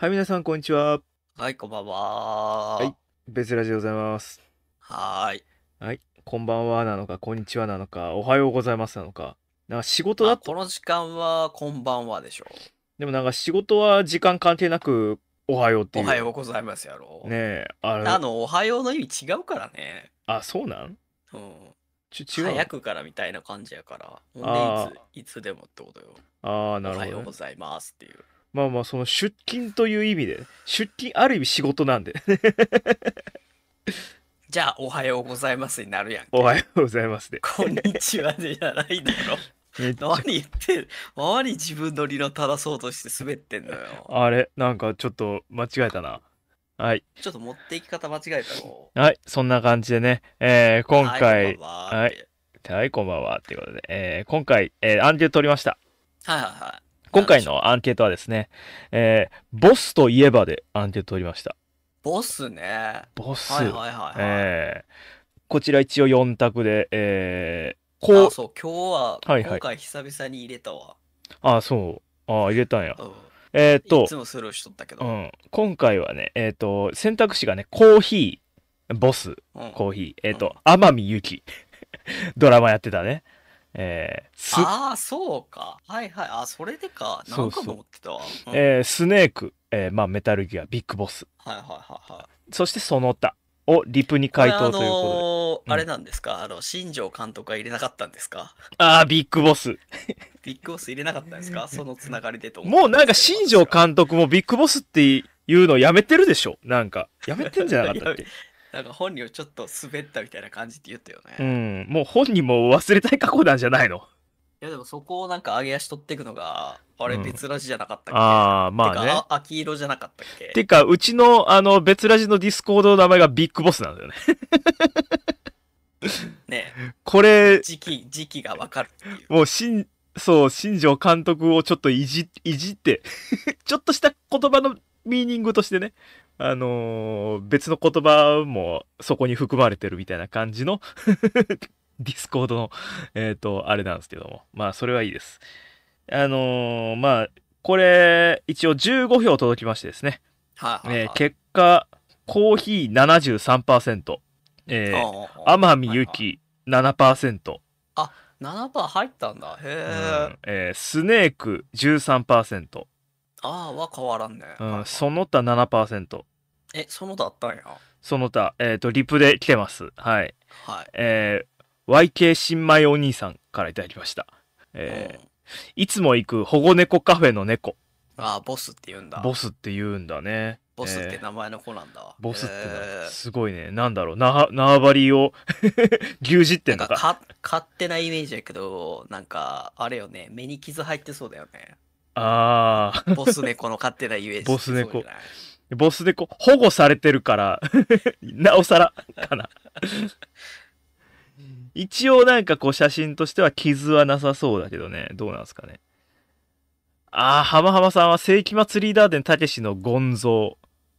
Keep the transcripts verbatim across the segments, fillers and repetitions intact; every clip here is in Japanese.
はい、皆さん、こんにちは。 はい、こんばんはい、 は。 別ラジでございます。 はーい。 はい、こんばんはなのか、こんにちはなのか、おはようございますなのか。なんか仕事まあ、 だと、 この時間はこんばんはでしょでもなんか仕事は時間関係なく、おはようってう。おはいうよね。 ようございますやろねえ、あれ、 あの、おはようの意味違うからね。 あ、そうなん？ うん。 ちょ、違うの？ 早くからみたいな感じやから。ほんで、いつ、 あいつでもってことよ。 あ、ああ、 おなるほどね。 はようございますっていう。 まあまあ、その出勤という意味で、出勤ある意味仕事なんで、 じゃあ、おはようございますになるやんおはよけ。 うございますで。 こんにちはでじゃないだろ。 めっ何ちゃ、 言ってん何自分の理論正そうとして滑ってんのよ。 あれ、なんかちょっと間違えたな。はい。 ちょっと持っていき方間違えたろ。 はい、そんな感じでね、えー、今はい、こんばん回、はい、 はって。 はい、こんばんは、ということで、えー、今回、えー、アンケート取りました。 はいはいはい。 今回なんでしょう。 のアンケートはですね、えー、ボスといえばでアンケート取りました。 ボスね。 ボス。 はいはいはいはい。 えー、こちら一応よん択で、えー、こあ、 う、 そう、今日は、 はいはい。 今回久々に入れたわ。 あ、そう。あ、入れたんや。 うん。 えーっと、 いつもスルーしとったけど。 うん、今回はね、えーっと、選択肢がね、コーヒー、ボス、 うん。 コーヒー、えーっと、 うん。 天海祐希、ドラマやってたね。えー、す、 ああ、そうか。はいはい。あ、それでか。なんかとそうそう。 思ってたわ。うん。はいえー、スネーク、えー、まあ、メタルギア、ビッグボス。 はいはいはい。 そしてその他をリプにこれあ回答ということで。 のーあれうん。 なんですかあの、新庄監督は入れなかったんですか？ ああ、ビッグボス。 ビッグボス入れなかったんですか？そのつながりでと思っもうなんかたんですけど、 新庄私は。 監督もビッグボスっていうのやめてるでしょなんか。やめてんじゃなかっいや、 たっけ？ なんか本人をちょっと滑ったみたいな感じって言ったよね。 うん。もう本人も忘れたい過去なんじゃないの？ いやでもそこをなんか上げ足取っていくのが、あれうん。 別ラジじゃなかったっけ？ ああ、 てか、 まあね。 あ、秋色じゃなかったっけ？ てか、うちの、あの、別ラジのディスコードの名前がビッグボスなんだよね。 ねこえ、もうれ、 時期、時期がわかるっていう。 もう、新、そう、新庄監督をちょっといじ、いじってちょっとした言葉のミーニングとしてね、あのー別の言葉もそこに含まれてるみたいな感じのディスコードの、えっ、と、あれなんですけども。まあ、それはいいです。あのーまあ、これ、一応じゅうご票届きましてですね。 はいはいえーはい。 結果、コーヒーななじゅうさんパーセント、 あえー、 あ、 天海はいはい。 祐希ななパーセント、 あ、ななパーセント入ったんだ。へうえ。 ん、えースネークじゅうさんパーセント、 ああ、は変わらんね。はいうん、 はその他ななパーセント、 い。え、その他あったんや。 その他、えっ、と、リプで来てます。はい。 はい。 えー、ワイケー 新米お兄さんからいただきました。えうん。 ー、いつも行く保護猫カフェの猫。 ああ、ボスって言うんだ。 ボスって言うんだね。 ボスってえー、 名前の子なんだ。へボスってな、 え。 すごいね。なんだろう、な、縄張りを牛耳ってんのか。 なんかか、勝手なイメージやけど、なんか、あれよね、目に傷入ってそうだよね。 あー、 ボス猫の勝手なイメージってそうじボス猫。 ゃない？ ボス猫、保護されてるからなおさら、かな。一応なんかこう写真としては傷はなさそうだけどね。どうなんすかね。あー、浜浜さんは世紀末リーダー伝たけしのゴンゾ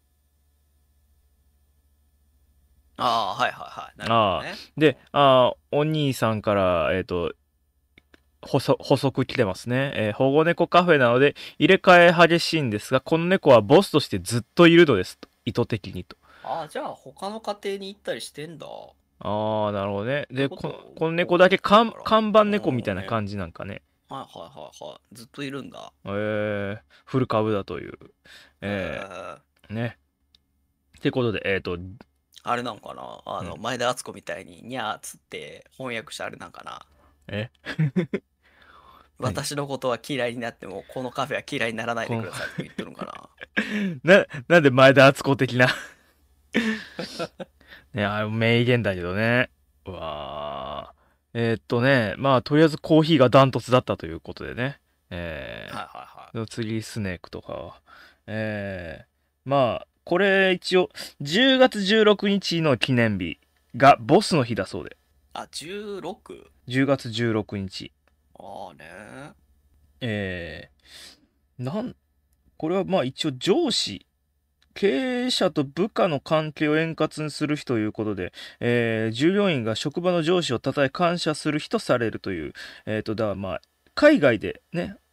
ああ、はいはいはい。なー。 るほどあー。 ね。うん。 で、あー、お兄さんから、えっ、と、補足補足来てますね、えー保護猫カフェなので入れ替え激しいんですが、この猫はボスとしてずっといるのですと。意図的にと。 ああ、じゃあ他の家庭に行ったりしてんだ。っああ、なるほどね。で、 てここと、 この猫保護だけ看猫やから。 看板猫みたうんね。 いな感じなんかね。 はいはいはいはい。ずっといるんだ。 えー、フル株だという。 ええー、 ー、ね。ってことで、えっ、と、 あれなんかなあの、 うん。 前田敦子みたいに、にゃーっつって翻訳したあれなんかな？ え何私のことは嫌いになっても、このカフェは嫌いにならないこのでくださいとか言ってるのかな？ な、なんで前田敦子的なね、あ名言だけどね。うわーえーっとね、まあ、とりあえずコーヒーがダントツだったということでね。えはいはいはー、次、スネークとかは。えー、まあ、これ一応、じゅうがつじゅうろくにちの記念日がボスの日だそうで。 い。あ、じゅうろく？ じゅうがつじゅうろくにち。 ああね。 えー、なん、これはまあ一応上司、経営者と部下の関係を円滑にする日ということで、えー従業員が職場の上司を称え感謝する日とされるという、えっ、と、だからまあ、海外でね、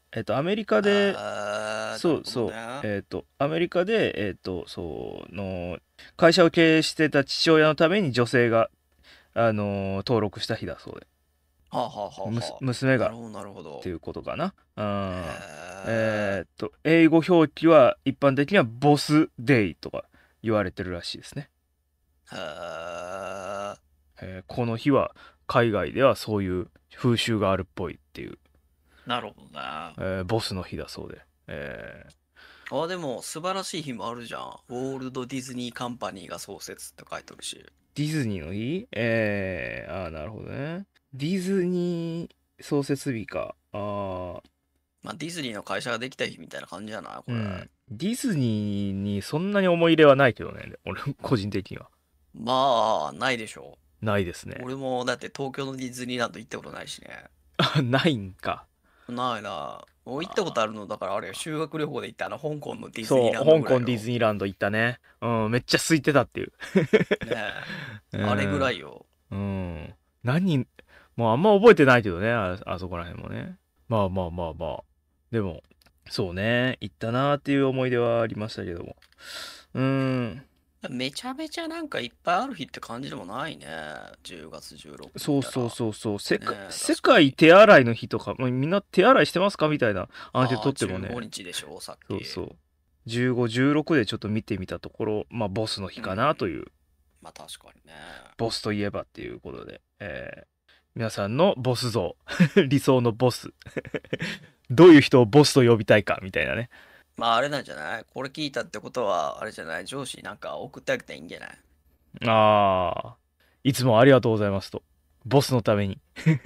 えっとアメリカであーそうそう、 なるほどねえっとアメリカでえっとそうの会社を経営してた父親のために女性があの登録した日だそうで、 はあはあはあむすはあ。 娘がなるほどなるほど。 っていうことかな。うんへえーっと英語表記は一般的にはボスデイとか言われてるらしいですね。 ーへーえーこの日は海外ではそういう風習があるっぽいっていう、 なるほどね。 えーボスの日だそうで、えあ、でも素晴らしい日もあるじゃん。ウォールド・ディズニー・カンパニーが創設って書いてるし。 ーディズニーの日えー、ああなるほどね。ディズニー創設日か。あーまあ、ディズニーの会社ができた日みたいな感じじゃないこれ。 うんディズニーにそんなに思い入れはないけどね、俺個人的にはまあ、ないでしょないですう。 ね。 俺もだって東京のディズニーランド行ったことないしね。 あないんか。 ないな。もう行ったことあるのだからあれよ、修学旅行で行ったあの香港のディズそうニーランド香港ディズニニーランド行ったね。うんめっちゃ空いてたっていう。 ーねえ。あれぐらいよ。 うん何人もうあんま覚えてないけどね、あ、あそこら辺もね。まあまあまあまあでもそうね行ったなーっていう思い出はありましたけども、うーんめちゃめちゃなんかいっぱいある日って感じでもないね。じゅうがつじゅうろくにち。 そうそうそうそう世界、 ねえ世界手洗いの日とか、まあみんな手洗いしてますかみたいなアンケート取ってもじゅうごね、 にちでしょ、さっき。 そうそうじゅうご、じゅうろくでちょっと見てみたところ、まあボスの日かなという、 まあ確かにね。 ボスといえばっていうことで、えー皆さんのボス像理想のボスどういう人をボスと呼びたいかみたいなね。 まああれなんじゃないこれ聞いたってことは、あれじゃない上司になんか送ってあげたらいいんじゃないああいつもありがとうございますと、ボスのために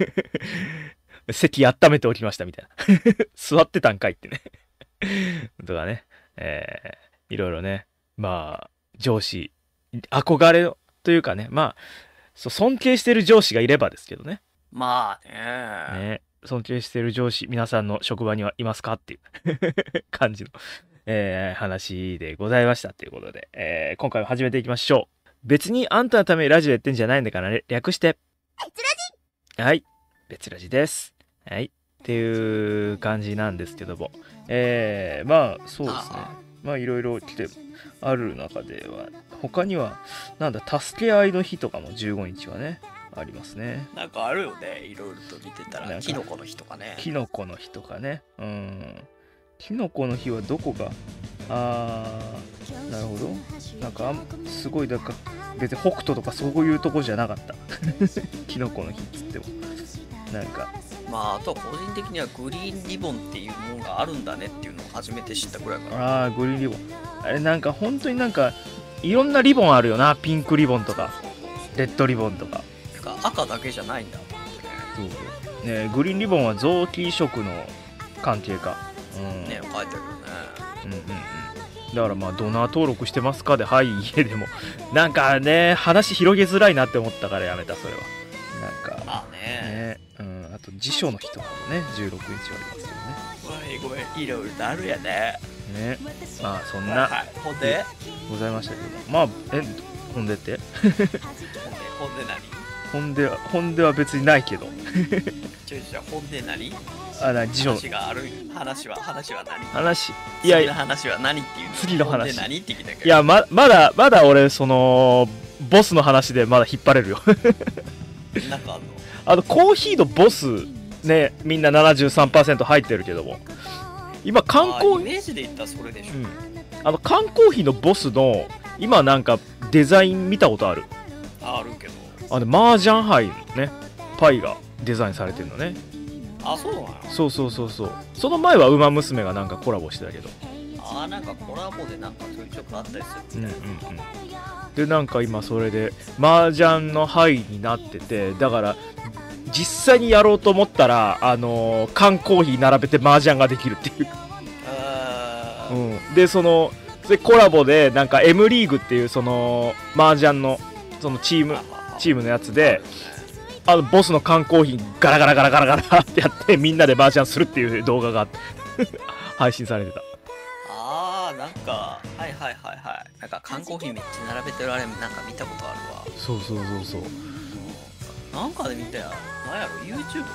席温めておきましたみたいな座ってたんかいってねとかね、えーいろいろね、まあ上司憧れというかね、まあそう尊敬してる上司がいればですけどね。 まあね。 ね尊敬してる上司皆さんの職場にはいますかっていう感じの、えー話でございましたということで、えー今回は始めていきましょう。別にあんたのためにラジオやってんじゃないんだからね、略してはい別ラジです。はいっていう感じなんですけども、えー、まあそうですね、 あまあいろいろ来てある中では他にはなんだ助け合いの日とかもじゅうごにちはねありますね。 なんかあるよね。いろいろと見てたら。 なんかキノコの日とかね。 キノコの日とかね、うんキノコの日はどこがあーなるほど、なんかあんすごいなんか別に北斗とかそういうとこじゃなかったキノコの日っつってもなんかまああとは個人的にはグリーンリボンっていうものがあるんだねっていうのを初めて知ったぐらいかな。 あーグリーンリボンあれなんか本当になんかいろんなリボンあるよな、ピンクリボンとかレッドリボンとか。 なんか赤だけじゃないんだと思ってね。 そうそうねグリーンリボンは臓器移植の関係か、うんね書いてあるよね。 うんうんうん、だからまあドナー登録してますかではい家でもなんかね話広げづらいなって思ったからやめたそれは。なんかあねね、うん、あと辞書の日とかもねじゅうろくにちはありますごめんごめんいろいろとあるやね。 けどね。ねまあそんなはいほんでございましたけど、まあえほんでってほんでほんで何ほんでほんでは別にないけどちょいちょいほんで何あな辞書話がある話は話は何話いや次の話は何っていう次の話ほんで何って聞いたけどいやままだまだ俺そのボスの話でまだ引っ張れるよなんかあんのあのコーヒーのボスねみんな ななじゅうさんパーセント 入ってるけども今缶コーヒーあイメージで言ったらそれでしょ、 うん、あの缶コーヒーのボスの今なんかデザイン見たことあるあるけどあの麻雀杯のねパイがデザインされてるのね。 あそうなのそうそうそうそうその前はウマ娘がなんかコラボしてたけどあなんかコラボでなんかちょいちょくあったりするうんうんうんでなんか今それで麻雀の牌になっててだから実際にやろうと思ったらあのー缶コーヒー並べて麻雀ができるっていうあー、 うん、でそのでコラボでなんか M リーグっていうその麻雀のそのチームチームのやつであのボスの缶コーヒーガラガラガラガラガラってやってみんなで麻雀するっていう動画があって配信されてた。 あーなんかはいはいはいはいなんか缶コーヒーめっちゃ並べてるあれなんか見たことあるわ。 そうそうそうそうなんかで見たやなんやろ YouTube かなこれ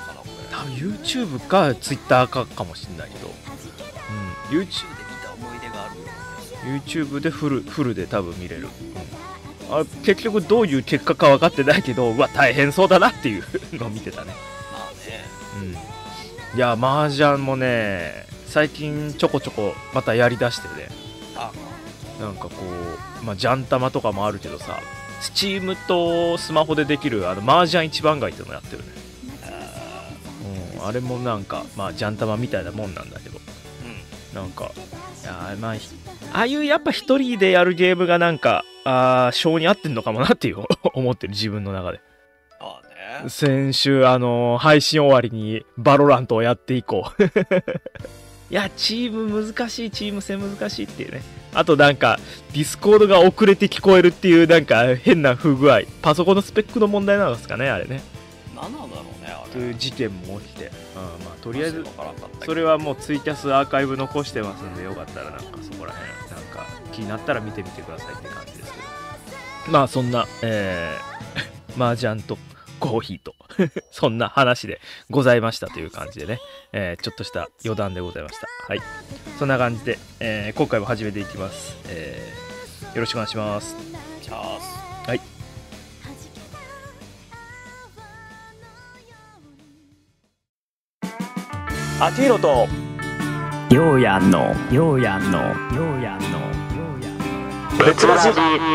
多分 YouTube か Twitter かかもしれないけど、うん、YouTube で見た思い出があるよ。 YouTube でフルフルで多分見れる、うん、あ結局どういう結果か分かってないけど、うわ大変そうだなっていうのを見てたね。 まあね。 うん、いや麻雀もね最近ちょこちょこまたやりだしてね。 あなんかこうまあジャンタマとかもあるけどさ、スチームとスマホでできるあの麻雀一番街っていうのやってるね。あ, うん、あれもなんかまあジャンタマみたいなもんなんだけど、うん、なんかいやまあああいうやっぱ一人でやるゲームがなんかあ性に合ってんのかもなっていう思ってる自分の中で。 ああね。 先週あのー、配信終わりにバロラントをやっていこう。いやチーム難しい、チーム戦難しいっていうね。あとなんかディスコードが遅れて聞こえるっていうなんか変な不具合、パソコンのスペックの問題なんですかねあれね。 何なんだろうねあれ。 という事件も起きて、うん、まあとりあえずそそれはもうツイキャスアーカイブ残してますんで、よかったらなんかそこら辺なんか気になったら見てみてくださいって感じですけど、まあそんなえー、麻雀とコーヒーとそんな話でございましたという感じでね、えー、ちょっとした余談でございました。はい、そんな感じで、えー、今回も始めていきます、えー、よろしくお願いします。 チャース。 はい、あきひろとようやんのようやんのようやんのようやんの別ラジ。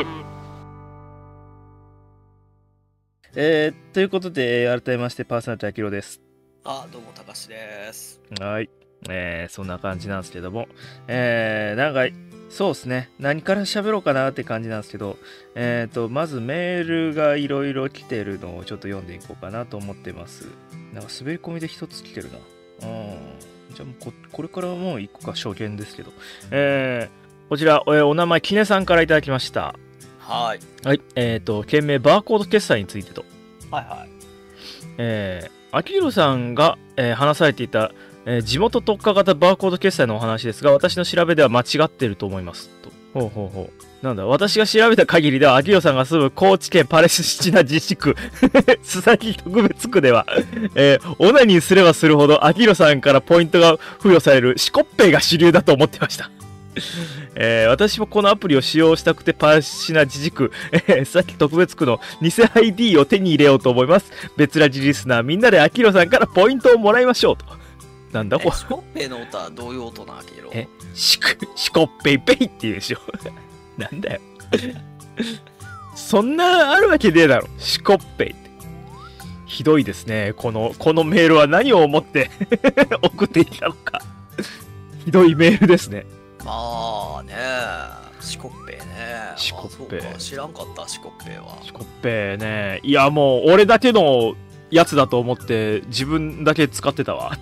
えー、ということで改めましてパーソナリティあきひろです。 あ、どうもたかしです。 はい、えー、そんな感じなんですけども、えー、なんかそうですね、何から喋ろうかなって感じなんですけど、えーとまずメールがいろいろ来てるのをちょっと読んでいこうかなと思ってます。なんか滑り込みで一つ来てるな。うん、じゃあもう こ, これからもう一個か初見ですけど、えー、こちら、えー、お名前きねさんからいただきました。 はいはい、えーと件名バーコード決済についてと。 はいはい。 えー、あきひろさんが、えー、話されていた、えー、地元特化型バーコード決済のお話ですが、私の調べでは間違ってると思いますと。ほうほうほう。なんだ、私が調べた限りでは、あきひろさんが住む高知県パレスチナ自治区須崎特別区では、えー、オナニーすればするほどあきひろさんからポイントが付与されるシコッペイが主流だと思ってました。えー、私もこのアプリを使用したくてパレスチナ自治区、えー、須崎特別区の偽 アイディー を手に入れようと思います。別ラジリスナーみんなであきひろさんからポイントをもらいましょうと。なんだこれ。 シコッペイの音はどういう音なあきひろ。 え、シク、シコッペイペイって言うでしょ。なんだよ。そんなあるわけねえだろ。シコッペイって。ひどいですね。この、このメールは何を思って送っていたのか。ひどいメールですね。 まあね、シコッペイね。 シコッペイ。 知らんかった、シコッペイは。 シコッペイね。いや、もう、俺だけのやつだと思って、自分だけ使ってたわ。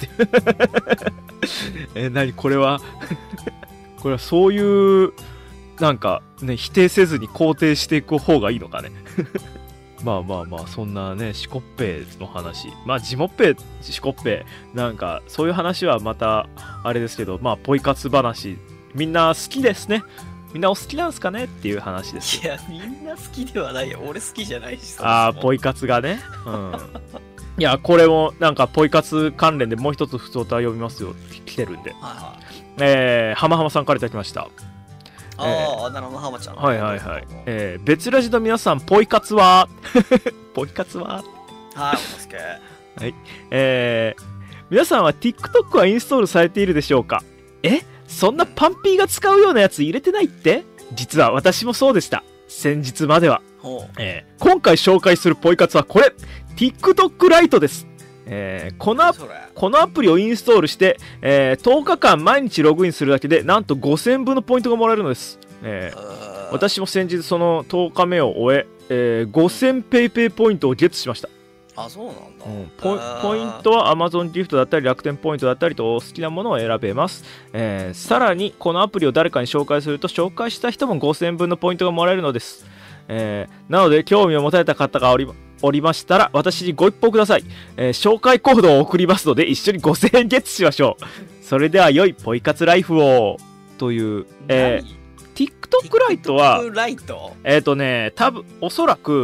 え、何これはこれはそういう、なんかね、否定せずに肯定していく方がいいのかね。まあまあまあ、そんなね、シコッペイの話。まあ、ジモッペイ、シコッペイ、なんか、そういう話はまた、あれですけど、まあ、ポイ活話、みんな好きですね。みんなお好きなんすかねっていう話です。 いや、みんな好きではないよ。俺好きじゃないし。 ああ、ポイ活がね。うん。いや、これも、なんか、ポイ活関連でもう一つ普通歌読みますよ。来てるんで。 はいはい。 えー、浜浜さんからいただきました。 ああ、えー、なるほど、浜ちゃん。 はいはいはい。えー、別ラジの皆さん、ポイ活はポイ活ははい、お助け。 はい。えー、皆さんは TikTok はインストールされているでしょうか？え？そんなパンピーが使うようなやつ入れてないって？実は私もそうでした。先日までは。えー、今回紹介するポイ活はこれ TikTok ライトです。えー、このアこのアプリをインストールして、えー、とおかかん毎日ログインするだけでなんとごせんぶんのポイントがもらえるのです。えー、私も先日そのとおかめを終ええー、ごせんペイペイポイントをゲットしました。 あ、そうなんだ。 うん、ポ, ポイントは Amazon ギフトだったり楽天ポイントだったりと好きなものを選べます。えー、さらにこのアプリを誰かに紹介すると紹介した人もごせんぶんのポイントがもらえるのです。えー、なので興味を持たれた方がおりおりましたら私にご一報ください。えー、紹介コードを送りますので一緒にごせんえんゲットしましょう。それでは良いポイ活ライフをという、えー、TikTok ライトはライトえっ、ー、とね多分おそらく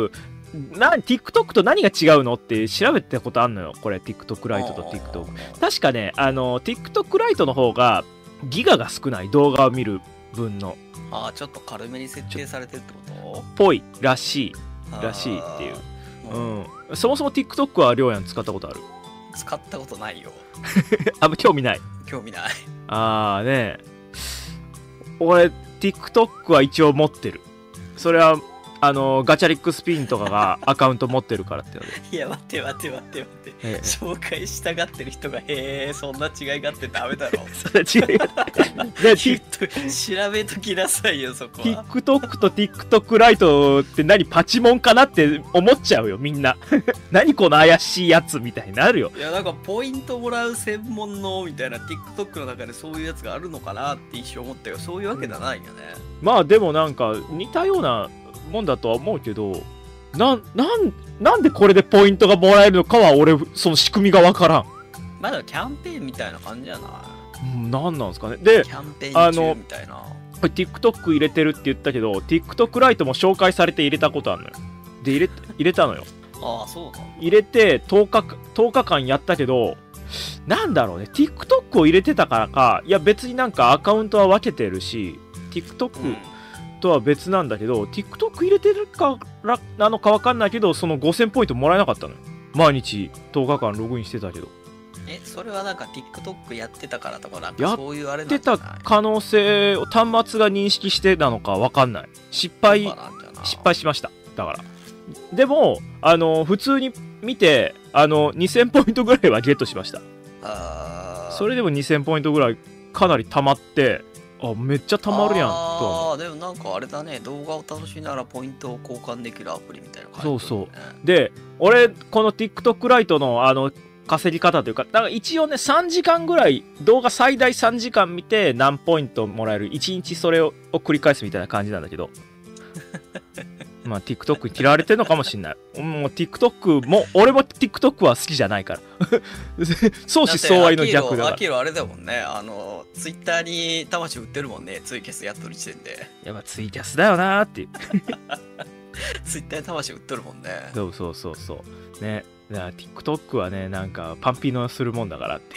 な TikTok と何が違うのって調べたことあんのよこれ TikTok ライトと TikTok。 確かねあの TikTok ライトの方がギガが少ない、動画を見る分の。 ああ、ちょっと軽めに設定されてるってことぽいらしいらしいっていう。うん、そもそも TikTok はりょうやん使ったことある？ 使ったことないよ。 あんま興味ない。 興味ない。 ああね、俺 TikTok は一応持ってる。それはあのガチャリックスピンとかがアカウント持ってるからってので。 いや待って待って待って待って、 ええ、 紹介したがってる人がへえそんな違いがあってダメだろ。 それ違いがで調べときなさいよそこは。 TikTok と TikTok ライトって何パチモンかなって思っちゃうよみんな。何この怪しいやつみたいになるよ。 いやなんかポイントもらう専門のみたいな TikTok の中でそういうやつがあるのかなって一瞬思ったよ。そういうわけじゃないよね。 まあでもなんか似たようなもんだとは思うけど、な、なん、なんでこれでポイントがもらえるのかは俺、その仕組みがわからん。 まだキャンペーンみたいな感じじゃない？ うん、なんなんですかね。で、 キャンペーン中みたいな。 これ TikTok 入れてるって言ったけど、TikTok ライトも紹介されて入れたことあるのよ。で、入れ、入れたのよ。 ああ、そうだ。 入れてとおか、とおかかんやったけど、なんだろうね、TikTok を入れてたからか、いや別になんかアカウントは分けてるし、TikTok、うんとは別なんだけど TikTok 入れてるからなのか分かんないけど、そのごせんポイントもらえなかったのよ。毎日とおかかんログインしてたけど。 え、それはなんか TikTok やってたからとかなんかそういうあれなんじゃない？やってた可能性を端末が認識してたのか分かんない。失敗失敗しました。だからでもあの普通に見てあのにせんポイントぐらいはゲットしました。 あ、 それでもにせんポイントぐらいかなり溜まって、あ、めっちゃ溜まるやんと。 ああ、でもなんかあれだね、動画を楽しみながらポイントを交換できるアプリみたいな感じ、ね、 そうそう。で、俺、この TikTok ライトのあの稼ぎ方というか、だから一応ね、さんじかんぐらい、動画最大さんじかん見て何ポイントもらえる、いちにちそれを繰り返すみたいな感じなんだけど、まあ TikTok に嫌われてるのかもしんない。もう TikTok も、俺も TikTok は好きじゃないから。相思相愛の逆だから。 アキロあれだもんね、あの、ツイッターに魂売ってるもんね、ツイキャスやっとる時点で。 やっぱツイキャスだよなーっていう。 ツイッターに魂売ってるもんね。 そうそうそうそう。ね。だから TikTok はね、なんかパンピのするもんだからって。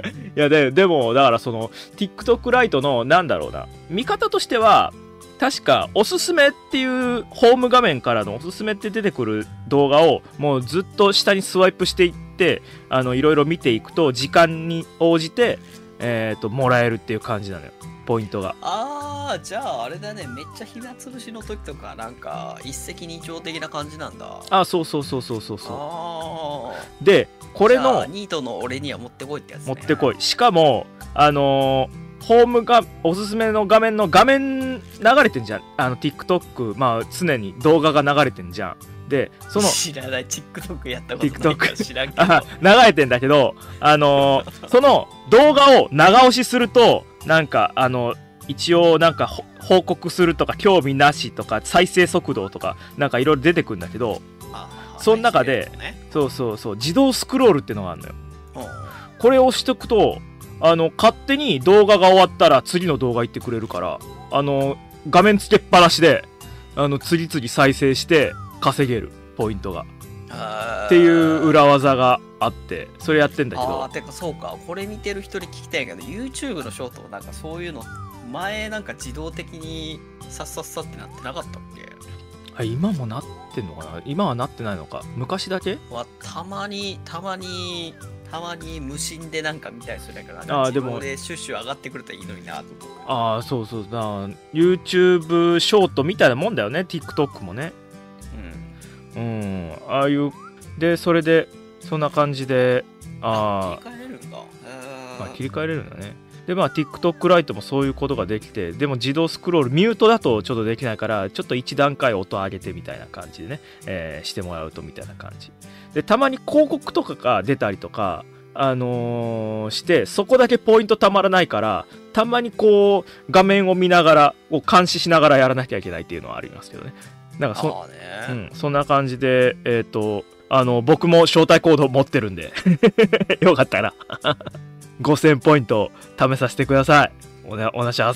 いやで、でも、だからその TikTok ライトの、なんだろうな、見方としては、確かおすすめっていうホーム画面からのおすすめって出てくる動画をもうずっと下にスワイプしていってあのいろいろ見ていくと時間に応じて、えー、ともらえるっていう感じなのよ、ポイントが。 ああ、じゃああれだね、めっちゃ暇つぶしの時とかなんか一石二鳥的な感じなんだ。 あ、そうそうそうそうそうそう。 あでこれのニートの俺には持ってこいってやつ、ね、 持ってこい。しかもあのーホームがおすすめの画面の画面流れてんじゃん、あの TikTok、まあ常に動画が流れてんじゃん。でその知らない、 TikTok やったことないから知らんけど流れてんだけど、あのー、その動画を長押しするとなんかあの一応なんか報告するとか興味なしとか再生速度とかなんかいろいろ出てくるんだけど、その中で、ね、そうそうそう自動スクロールってのがあるのよ。これを押しとくとあの勝手に動画が終わったら次の動画行ってくれるから、あの画面つけっぱなしであの次々再生して稼げるポイントがっていう裏技があって、それやってんだけど。 あー、てかそうか、これ見てる人に聞きたいけど YouTube のショートもなんかそういうの前なんか自動的にさっさっさってなってなかったっけ？ あ、今もなってんのかな。今はなってないのか、昔だけはたまにたまにたまに無心でなんか見たりするんだけど、 あーでも自動でシュッシュ上がってくれたらいいのになと思う。 ああ、そうそうだ、YouTube ショートみたいなもんだよね、 TikTok もね。うん、うん、ああいうで、それでそんな感じで、ああ、切り替えれるんだ。 まあ、切り替えれるんだね。でまあ TikTok ライトもそういうことができて、でも自動スクロールミュートだとちょっとできないから、ちょっと一段階音上げてみたいな感じでね、えー、してもらうとみたいな感じで、たまに広告とかが出たりとか、あのー、してそこだけポイントたまらないから、たまにこう画面を見ながらこう監視しながらやらなきゃいけないっていうのはありますけどね。なんか そ,、うん、そんな感じで、えっ、ー、とあの僕も招待コードを持ってるんでよかったらごせんポイント試させてください。おね、お願いします。さ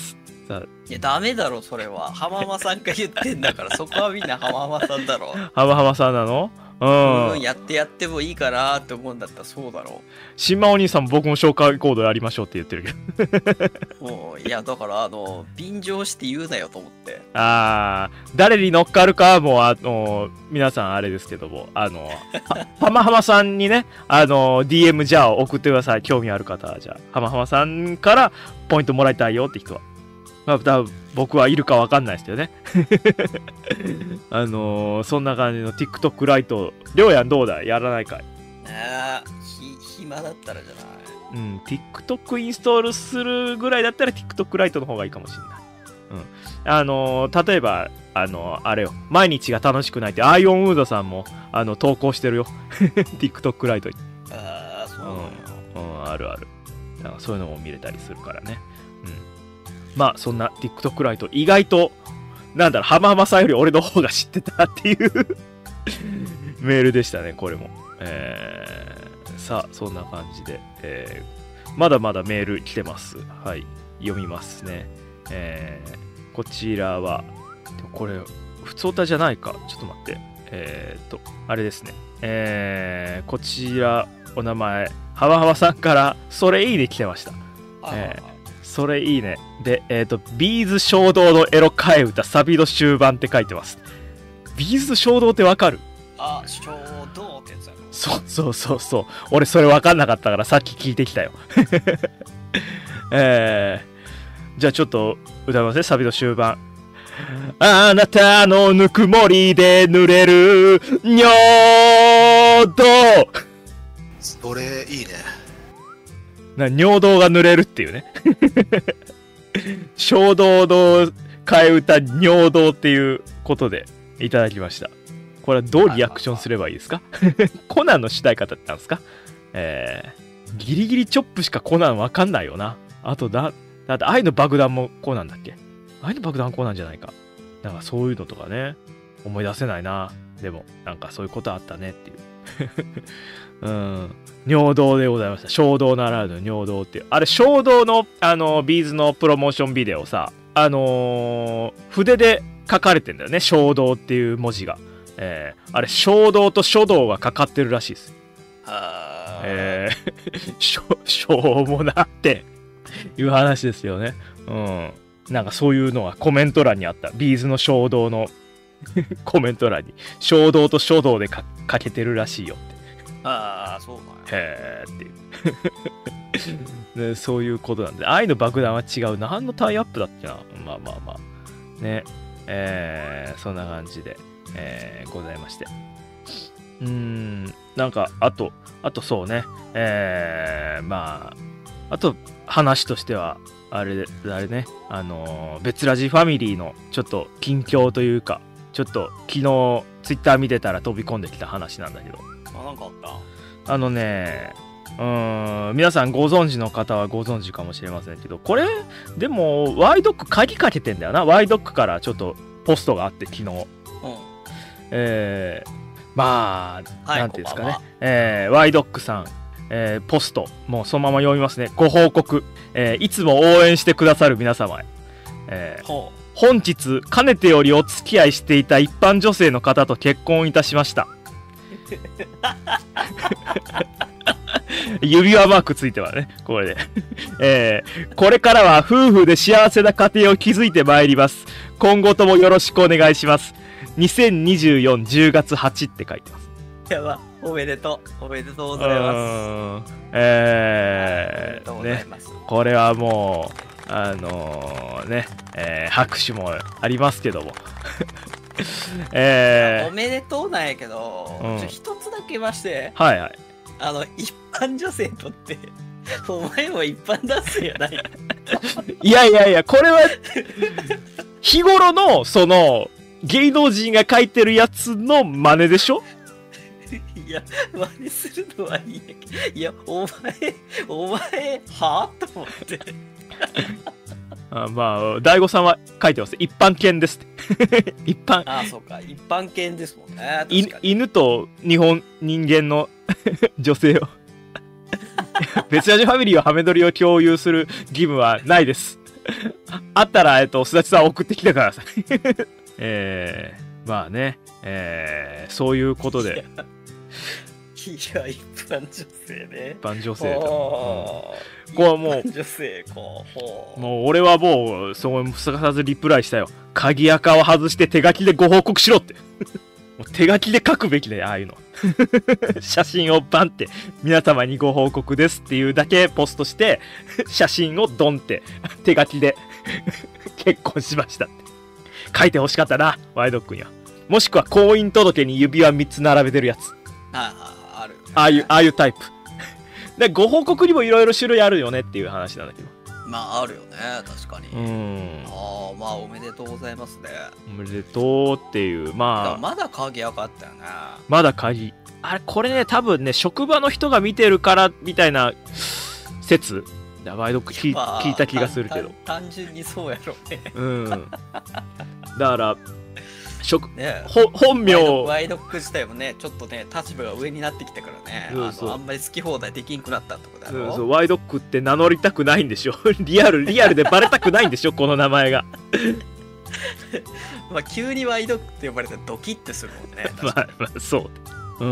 さ、 いやダメだろそれは。浜浜さんが言ってんだからそこはみんな浜浜さんだろ。 浜浜さんなの？ううん、 ん。 やってやってもいいかなって思うんだったらそうだろ新馬お兄さんも僕も紹介コードやりましょうって言ってるけど。 う。もういやだからあの便乗して言うなよと思って。 あー、誰に乗っかるかはもう、あの、皆さんあれですけども、あの、は浜浜さんにね、あの、ディーエム じゃあ送ってください。興味ある方は、じゃあ、浜浜さんからポイントもらいたいよって人は。まあ、多分僕はいるかわかんないですけどね。あのー、そんな感じの TikTok ライト、りょうやんどうだやらないかい？ ああ、ひ暇だったらじゃない。 うん、TikTok インストールするぐらいだったら TikTok ライトの方がいいかもしれない。うん。あのー、例えば、あのー、あれよ、毎日が楽しくないって、アイオンウードさんも、あの、投稿してるよ。TikTok ライトに。 ああ、そうなのよ。 うん、うん、あるある。だからそういうのも見れたりするからね。うん。まあ、そんな TikTok ライト、意外と、なんだろう、浜浜さんより俺の方が知ってたっていうメールでしたね、これも。えー、さあ、そんな感じで、えー、まだまだメール来てます。はい、読みますね。えー、こちらは、これ、普通歌じゃないか。ちょっと待って。えーっと、あれですね。えー、こちら、お名前、浜浜さんから、それいいね来てました。えーそれいいね。で、えっ、ー、と、ビーズ衝動のエロ替え歌、サビの終盤って書いてます。ビーズ衝動ってわかる？ あ、衝動ってやつだろ。 そうそうそうそう。俺それわかんなかったからさっき聞いてきたよ。えー、じゃあちょっと歌いますね、サビの終盤。あなたのぬくもりで濡れる尿道。 それいいね。 な尿道が濡れるっていうね。衝動の替え歌尿道っていうことでいただきました。これはどうリアクションすればいいですか？コナンの主題歌だったんですか？えー、ギリギリチョップしかコナンわかんないよな。あとだ、だって愛の爆弾もコナンだっけ？愛の爆弾コナンじゃないか。なんかそういうのとかね、思い出せないな。でも、なんかそういうことあったねっていう。うん。尿道でございました。衝動ならぬ尿道っていう。あれ、衝動の、あの、ビーズのプロモーションビデオさ、あのー、筆で書かれてんだよね。衝動っていう文字が。えー、あれ、衝動と書道がかかってるらしいです。 あー。 えー、しょ、しょうもなっていう話ですよね。うん。なんかそういうのがコメント欄にあった。ビーズの衝動のコメント欄に。衝動と書道でかかけてるらしいよって。 ああ、そうなんや。 へーっていう、ね、そういうことなんで、愛の爆弾は違う。何のタイアップだっけな。まあまあまあ。ね。えー、そんな感じで、えー、ございまして。うーん、なんか、あと、あとそうね。えー、まあ、あと話としては、あれ、あれね、あのー、別ラジファミリーのちょっと近況というか、ちょっと昨日ツイッター見てたら飛び込んできた話なんだけど、 あ、なんかあった？ あのね、うーん、皆さんご存知の方はご存知かもしれませんけど、これ、でも、ワイドック鍵かけてんだよな。ワイドックからちょっとポストがあって、昨日。うん。えー、まあ、 はい、 なんていうんですかね。 こんばんは。 えー、ワイドックさん、えー、ポスト、もうそのまま読みますね。ご報告。えー、いつも応援してくださる皆様へ。えー、 ほう。 本日、かねてよりお付き合いしていた一般女性の方と結婚いたしました。指輪マークついてはね、これで、えー。これからは夫婦で幸せな家庭を築いてまいります。今後ともよろしくお願いします。にせんにじゅうよねんじゅうがつはちって書いてます。 やば、おめでとう。おめでとうございます。 えー、 おめでとうございます。 ね、これはもう、あのー、ね、えー、拍手もありますけども。えー、 おめでとうなんやけど、 うん、 ちょ一つだけまして、 はいはい。 あの、一般女性とって、お前も一般男性やない。 いやいやいや、これは、日頃の、その、芸能人が書いてるやつの真似でしょ？ いや、真似するのはいいんやけど、いや、お前、お前、はぁと思って。 あ、まあ、大悟さんは書いてます。一般犬ですって。一般。 ああ、そうか。一般犬ですもんね。 犬と日本人間の女性を。別ラジファミリーはハメ撮りを共有する義務はないです。 あったら、えっと、すだちさん送ってきてください。えー、まあね、えー、そういうことで。 いや、一般女性ね。 一般女性だ。 ここれはもう、 女性か。ほうもう俺はもう、そう、すかさずリプライしたよ。鍵垢を外して手書きでご報告しろって。もう手書きで書くべきだよ、ああいうの。写真をバンって、皆様にご報告ですっていうだけポストして、写真をドンって、手書きで、結婚しましたって。書いてほしかったな、ワイドックには。もしくは婚姻届に指輪みっつ並べてるやつ。 ああ、ある、ね。 ああいう、ああいうタイプ。で、ご報告にもいろいろ種類あるよねっていう話なんだけど。 まあ、あるよね、確かに。 うん。 ああ、まあ、おめでとうございますね。 おめでとうっていう、まあ。 まだ鍵垢あったよね。 まだ鍵。あれ、これね、多分ね、職場の人が見てるから、みたいな説。ワイドック聞,、まあ、聞いた気がするけど。 単純にそうやろうね。 うん。だから、職、 ね、 ほ本名ワイドック自体もね、ちょっとね、立場が上になってきたからね、そうそう、 あ, のあんまり好き放題できんくなったってことだろ。 そうそう、ワイドックって名乗りたくないんでしょ。リアルリアルでバレたくないんでしょ、この名前が。 まあ急にワイドックって呼ばれたらドキッてするもんね。 まあまあそう。うん。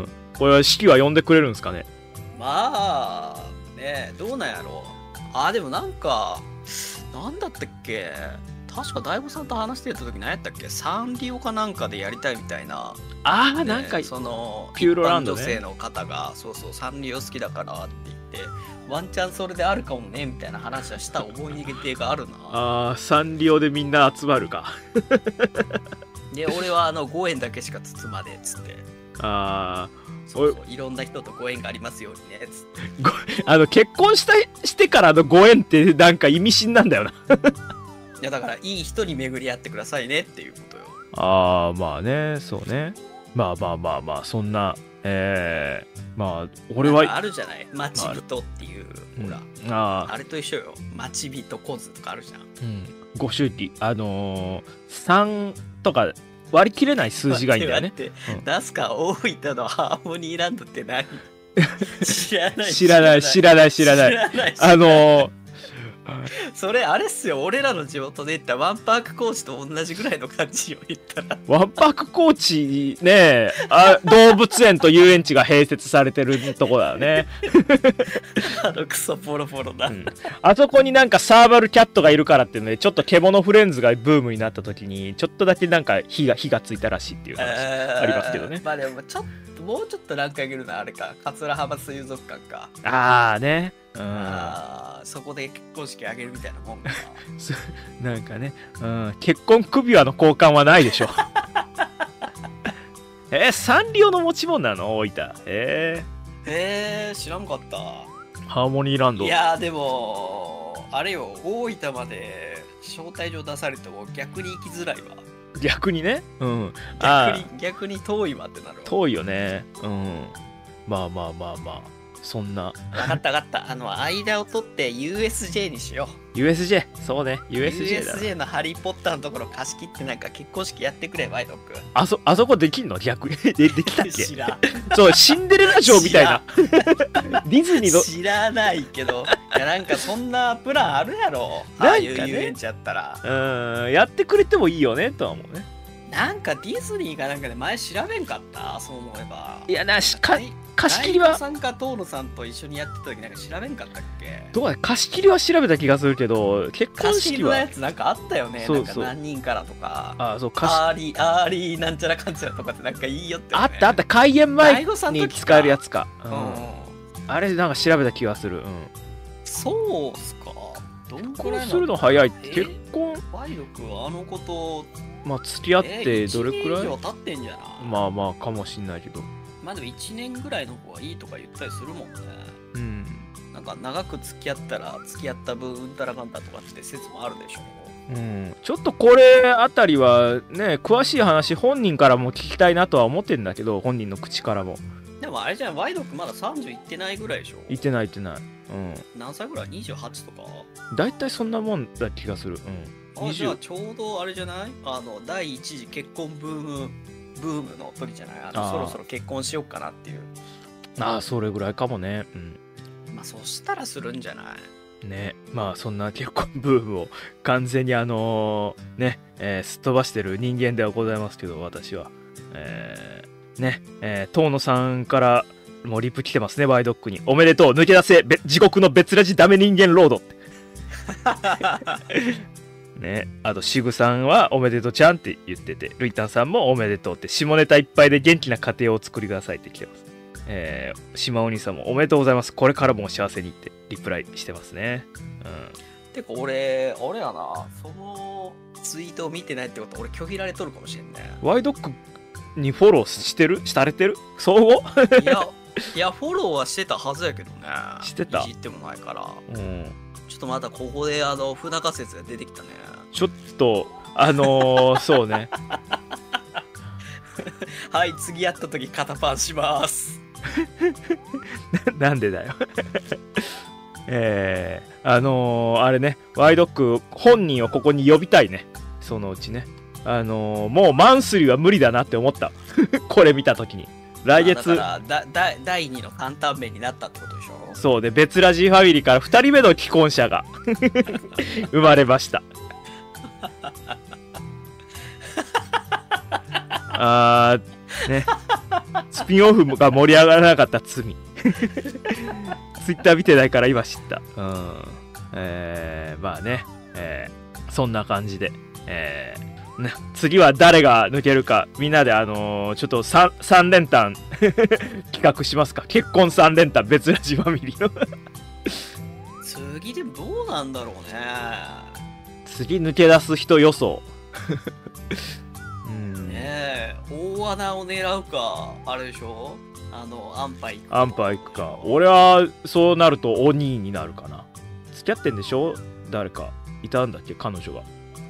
これは式は呼んでくれるんですかね。 まあね、どうなんやろう。あ、でもなんかなんだったっけ。確か大悟さんと話してた時何やったっけ、サンリオかなんかでやりたいみたいな。 ああ、なんかそのピューロランドね、一般女性の方がそうそうサンリオ好きだからって言ってワンチャンそれであるかもねみたいな話はした思い出があるな。 ああ、サンリオでみんな集まるか。 で俺はあのごえんだけしか包までっつって。 ああ、 そうそう、いろんな人とご縁がありますようにねっつって。 あの結婚したしてからのご縁ってなんか意味深なんだよな。 いやだからいい人に巡り合ってくださいねっていうことよ。 ああ、まあね、そうね。まあまあまあまあ、そんな、えー、まあ、俺は。 あるじゃない、待ち人っていう、ほら、 うん、あ, あれと一緒よ。待ち人小図とかあるじゃん。 うん、ご祝儀、あのー、さんとか割り切れない数字がいいんだよね。 待って待って、うん、ダスカ大分のハーモニーランドって何？知らない知らない知らない知らない。あのーそれあれっすよ、俺らの地元で言ったワンパークコーチと同じぐらいの感じを言ったら。 ワンパークコーチね、あ、動物園と遊園地が併設されてるとこだよね。 あのクソポロポロだ、うん、 あそこになんかサーバルキャットがいるからっていうので、ちょっと獣フレンズがブームになった時にちょっとだけなんか火が火がついたらしいっていう話ありますけどね。 まあでもちょっともうちょっとランク上げるのはあれか、桂浜水族館か。 ああね、うん、 あそこで結婚式あげるみたいなもんかな。 なんかね、うん、結婚首輪の交換はないでしょ。えー、サンリオの持ち物なの大分。えー、えー、知らんかった。 ハーモニーランド。 いやでもあれよ、大分まで招待状出されても逆に行きづらいわ。 逆にね、うん、 逆に逆に遠いわってなるわ。 遠いよね。うん、まあまあまあまあ、そんな。 分かった分かった。あの間を取って ユーエスジェー にしよう。 ユーエスジェー、 そうね、 ユーエスジェー だ。 ユーエスジェー のハリーポッターのところ貸し切ってなんか結婚式やってくれ、ワイドック。 あそあそこできんの逆に。でできたっけ。 知らん。 そうシンデレラ城みたいな。ディズニーの知らないけど、いやなんかそんなプランあるやろ。ああいう遊園地やったら。 うん、やってくれてもいいよねとは思うね。 なんかディズニーがなんかね、前調べんかった、そう思えば。 いやなしか貸し切りはさんか遠野さんと一緒にやってた時なんか調べんかったっけ。 どうだ、貸し切りは調べた気がするけど、結婚式は貸し切りのやつなんかあったよね。そうそう、なんか何人からとか。 あそう、 貸しアーリーアーリーなんちゃらかんちゃらとかってなんかいいよって、ね、 あったあった、開演前に使えるやつか。うん、 うん、 あれなんか調べた気がする。うん、 そうっすか。どんくらい結婚するの早いって、結婚ワイド君はあの子とまあ付き合ってどれくらい、 いちねん以上経ってんじゃない。 まあまあかもしんないけど、 まあでもいちねんぐらいの方がいいとか言ったりするもんね。 うん、 なんか長く付き合ったら付き合った分うんたらかんたとかって説もあるでしょう。うん、ちょっとこれあたりはね、詳しい話本人からも聞きたいなとは思ってんだけど、本人の口からも。 でもあれじゃん、ワイド君まださんじゅういってないぐらいでしょ。 いってないいってない。うん、 何歳ぐらい？ にじゅうはち とかだいたいそんなもんだ気がする。うん、 あ、じゃあちょうどあれじゃない、あの第一次結婚ブームブームの時じゃない。あのあ、 そろそろ結婚しようかなっていう。 ああ、それぐらいかもね。うん、 まあそしたらするんじゃない。 ね、まあそんな結婚ブームを完全にあのね、えー、すっ飛ばしてる人間ではございますけど、私は。えー、ね、えー、遠野さんからもうリプ来てますね、ワイドックに。おめでとう、抜け出せ、地獄の別ラジダメ人間ロードって。ね、あとシグさんはおめでとうちゃんって言ってて、ルイタンさんもおめでとうって、下ネタいっぱいで元気な家庭を作りくださいって来てます。えー、島お兄さんもおめでとうございます、これからもお幸せにってリプライしてますね。うん。 てか俺、俺やな、そのツイートを見てないってこと俺拒否られとるかもしれんね。 ワイドックにフォローしてるされてる相互いや、いや、フォローはしてたはずやけどね。 してた。 いじってもないから。 うん。 ちょっとまたここであの不仲説が出てきたね。 ちょっとあのー、そうね。 はい、次やった時肩パンします。 な, なんでだよ。えー、あのー、あれね、ワイドック本人をここに呼びたいね。そのうちね。あのー、もうマンスリーは無理だなって思った。これ見た時に。来月。 だからだだだいにの担々麺になったってことでしょ。 そうで、別ラジーファミリーからふたりめの既婚者が生まれました。あーね、スピンオフが盛り上がらなかった罪。ツイッター見てないから今知った。うん。えー、まあね、えー、そんな感じで、えーね、次は誰が抜けるか、みんなであのー、ちょっと 3, 3連単企画しますか。結婚さん連単、別ラジファミリーの。 次でもどうなんだろうね。 次抜け出す人予想。 うんねえ、大穴を狙うか、あれでしょ、あのアンパイ行くアンパイ行くか。俺はそうなるとお兄になるかな。付き合ってんでしょ、誰かいたんだっけ、彼女が。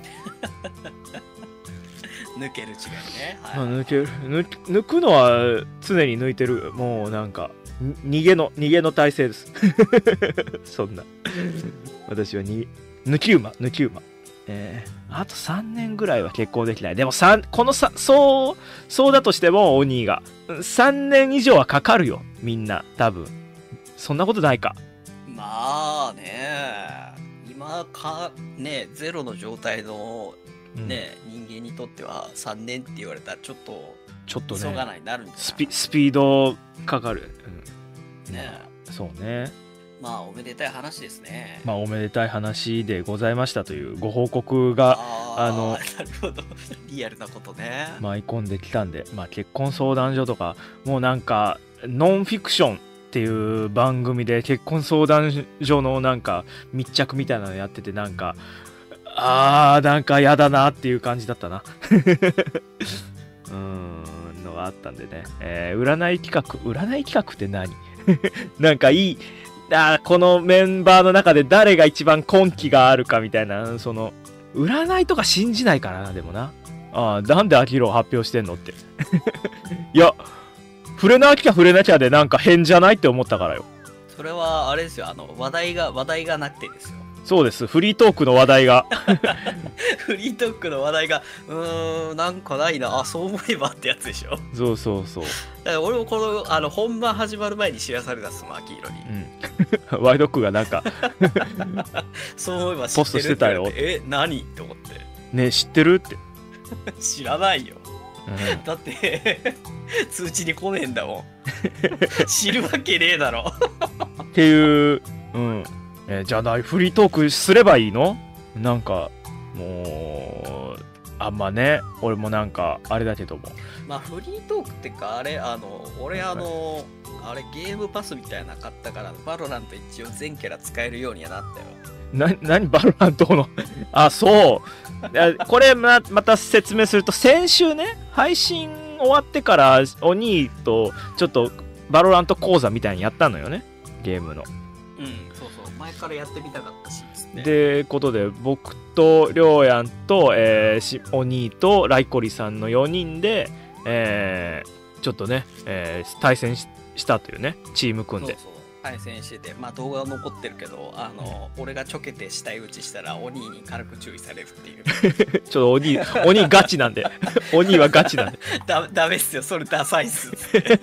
抜ける違いね、はい、 まあ、抜ける 抜, 抜くのは常に抜いてる。もうなんか逃げの逃げの体勢です。そんな私はに抜き馬抜き馬。えー、あとさんねんぐらいは結婚できない。でもさんこのさそうそうだとしてもお兄がさんねん以上はかかるよ、みんな多分。そんなことないか。 まあね、今かね、ゼロの状態のね、うん、人間にとってはさんねんって言われたらちょっとちょっとね、 急がないになるんじゃない？ スピ、スピードかかる、うん、 ね、 そうね。 まあおめでたい話ですね。 まあおめでたい話でございましたというご報告が あ, あのなるほど、リアルなことね舞い込んできたんで、まあ結婚相談所とかもうなんかノンフィクションっていう番組で結婚相談所のなんか密着みたいなのやってて、なんかあーなんかやだなっていう感じだったな。うーんのがあったんでね、えー、占い企画占い企画って何？なんかいいあ、このメンバーの中で誰が一番根気があるかみたいな、その占いとか信じないからな。でもな、あ、なんでアキロを発表してんのって。いや、触れなきゃ触れなきゃでなんか変じゃないって思ったからよ。 それはあれですよ、あの話題が話題がなくてですよ。 そうです、フリートークの話題が。 フリートークの話題がうーんなんかないな、あ、そう思えばってやつでしょ。 そうそうそう。 だから俺もこのあの本番始まる前に知らされたっすもん、アキヒロに。 うん、ワイドックがなんかそう思えば知ってるポストしてたよ。 え、何って思って。 ね、知ってるって。 知らないよ。 うん、 だって通知に来ねえんだもん。知るわけねえだろ。 っていう、うん。えー、じゃあな、フリートークすればいいの？なんかもうあんまね、俺もなんかあれだけども、 まあフリートークってか、あれあの俺あのあれゲームパスみたいなの買ったからバロラント一応全キャラ使えるようにはなったよ。 な、何バロラントのあ、そうこれ ま, また説明すると、先週ね配信終わってからお兄とちょっとバロラント講座みたいにやったのよね、ゲームの。 うん、そうそう、前からやってみたかったしですね。 でことで僕とりょうやんと、えー、しお兄とライコリさんのよにんで、えー、ちょっとね、えー、対戦 し, したというね、チーム組んで。 そうそう対戦してて、まあ動画は残ってるけど、あの俺がちょけて死体打ちしたらお兄に軽く注意されるっていう。 ちょっとお兄お兄ガチなんで、お兄はガチなんで。 だダメっすよ、それダサいっす。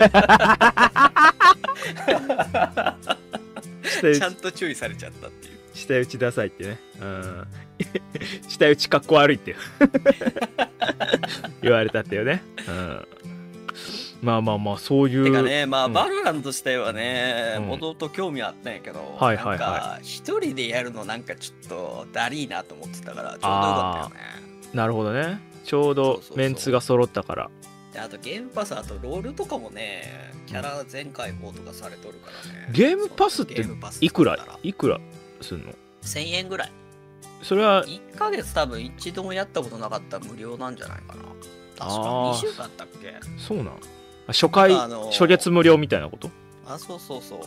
ちゃんと注意されちゃったっていう。 下打ちダサいってね。うん。下打ちかっこ悪いって言われたってよね。うん。まあまあまあ、そういう。 てかね、まあ、 うん、 バロラント自体はね、 うん、 もともと興味あったんやけど、 はいはいはい、 なんか、一人でやるのなんかちょっとだりーなと思ってたから、ちょうどよかったよね。 なるほどね。ちょうどメンツが揃ったから。 であとゲームパス、あとロールとかもね、キャラ全開放とかされとるからね。 ゲームパスっていくらいくらすんの？ せんえんぐらい。 それはいっかげつ多分一度もやったことなかったら無料なんじゃないかな。確かにしゅうかんあったっけ？ そうなん。初回、あのー、初月無料みたいなこと？ あ、そうそうそう。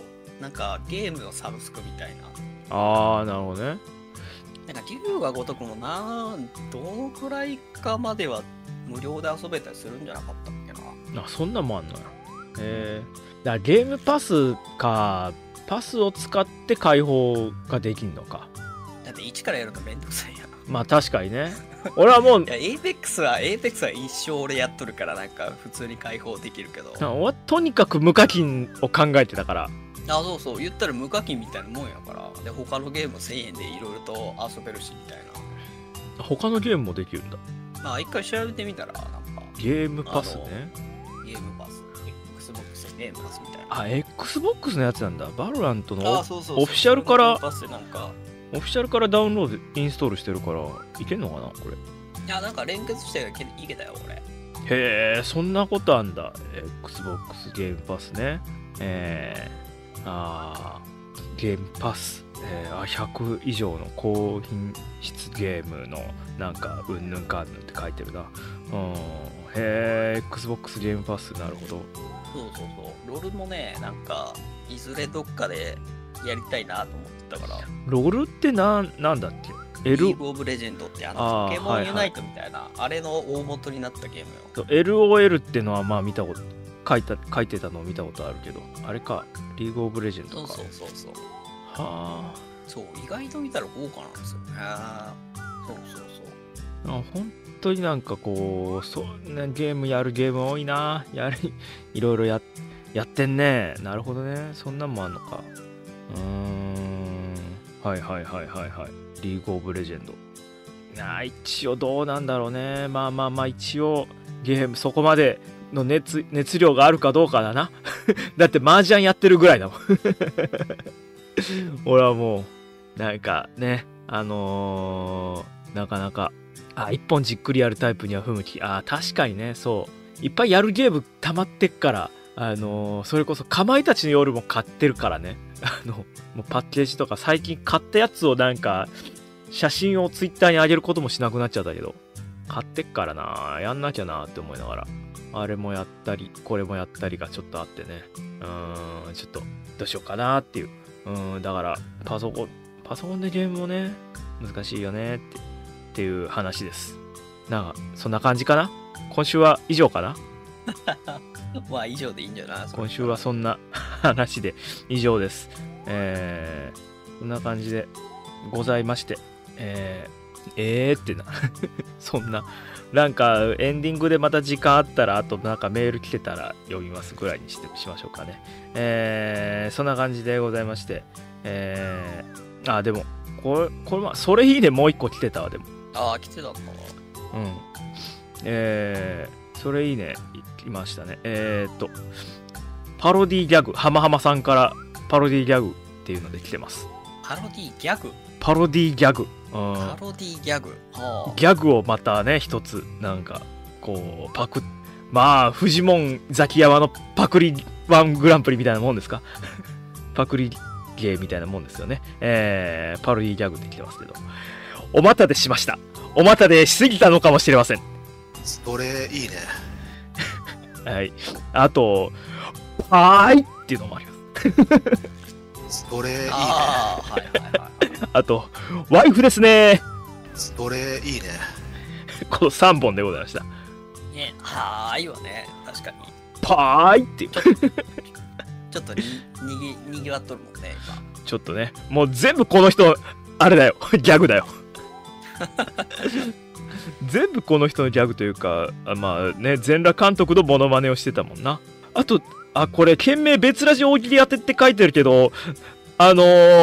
なんかゲームのサブスクみたいな。 ああ、なるほどね。 なんか竜が如くもな、どのくらいかまでは無料で遊べたりするんじゃなかったっけな。 あ、そんなもんあんのよ。へえ。だからゲームパスか、パスを使って開放ができんのか。 だって一からやるとめんどくさいやん。 まあ確かにね。俺はもういや、エーペックスは、エーペックスは一生俺やっとるから、なんか普通に開放できるけど。 俺はとにかく無課金を考えてたから。 あ、そうそう、言ったら無課金みたいなもんやから。で、他のゲームせんえんでいろいろと遊べるし、みたいな。他のゲームもできるんだ。 まあ、一回調べてみたら、なんか。 ゲームパスね。 ゲームパス。Xbox ゲームパスみたいな。 あ、Xbox のやつなんだ。バロラントのオフそうそうそうィシャルから、 パスなんかオフィシャルからダウンロード、インストールしてるから、いけんのかなこれ。 いや、なんか連結していけたよ、俺。 へえ、そんなことあんだ。Xbox ゲームパスね。えー、あー、ゲームパス。えー、あ、ひゃく以上の高品質ゲームの、なんか、うんぬんかんぬんって書いてるな。うん。へえ、Xbox ゲームパス、なるほど。 そうそうそう。ロールもね、なんか、いずれどっかでやりたいなと思ってたから。 ロールってな、なんだっけ？ L... リーグオブレジェンドってあのポケモンユナイトみたいな、はいはい、あれの大元になったゲームよ。 エルオーエル ってのはまあ見たこと書いた書いてたのを見たことあるけど、あれかリーグオブレジェンドか。 そうそうそうそう。 はあ。 そう、意外と見たら豪華なんですよね。そうそうそう。あ、本当になんかこうそんなゲームやるゲーム多いな。やるいろいろ や, やってんね。なるほどね。そんなんもあんのか。うーん。はいはいはいはいはい。リーグオブレジェンド。な一応どうなんだろうね。まあまあまあ一応ゲームそこまでの 熱, 熱量があるかどうかだな。だって麻雀やってるぐらいだもん。俺はもうなんかね、あのー、なかなかあ一本じっくりやるタイプには不向き。あ確かにね、そういっぱいやるゲーム溜まってっから、あのー、それこそかまいたちの夜も買ってるからね。あのもうパッケージとか最近買ったやつをなんか写真をツイッターに上げることもしなくなっちゃったけど、買ってっからな、やんなきゃなって思いながら、あれもやったりこれもやったりがちょっとあってね、うーんちょっとどうしようかなっていう。うーんだからパソコンパソコンでゲームもね難しいよねってっていう話です。なんかそんな感じかな。今週は以上かな。 まあ以上でいいんじゃない。 今週はそんな話で以上です。えー、こんな感じでございまして、えー、えーってなそんななんかエンディングでまた時間あったら、あとなんかメール来てたら読みますぐらいにしてしましょうかね。えー、そんな感じでございまして、えー、あでもこれこれはそれいいね、もう一個来てたわ。でもああ来てたのか。 うんえー、それいいね来ましたね。えー、っとパロディギャグ、ハマハマさんからパロディギャグっていうので来てます。 パロディギャグパロディギャグ、うん、 パロディギャグ、はあ、ギャグをまたね一つなんかこうパクまあフジモンザキヤマのパクリワングランプリみたいなもんですか。パクリゲーみたいなもんですよね。えー、パロディギャグって来てますけど、お待たせしました。お待たせしすぎたのかもしれません。 それいいね。 はい、あとはーいっていうのもあります。 それいいね。 あー、はいはいはい。 あとワイフですね。 それいいね。 このさんぼんでございました。 ね、はーいはね、確かに。 パーイっていう。 ちょっとににぎにぎわっとるもんね、今。 ちょっとね、もう全部この人、あれだよ、ギャグだよ。全部この人のギャグというか、まあね、全裸監督のモノマネをしてたもんな。あと、あ、これ、件名別ラジ大喜利当てって書いてるけど、あのー、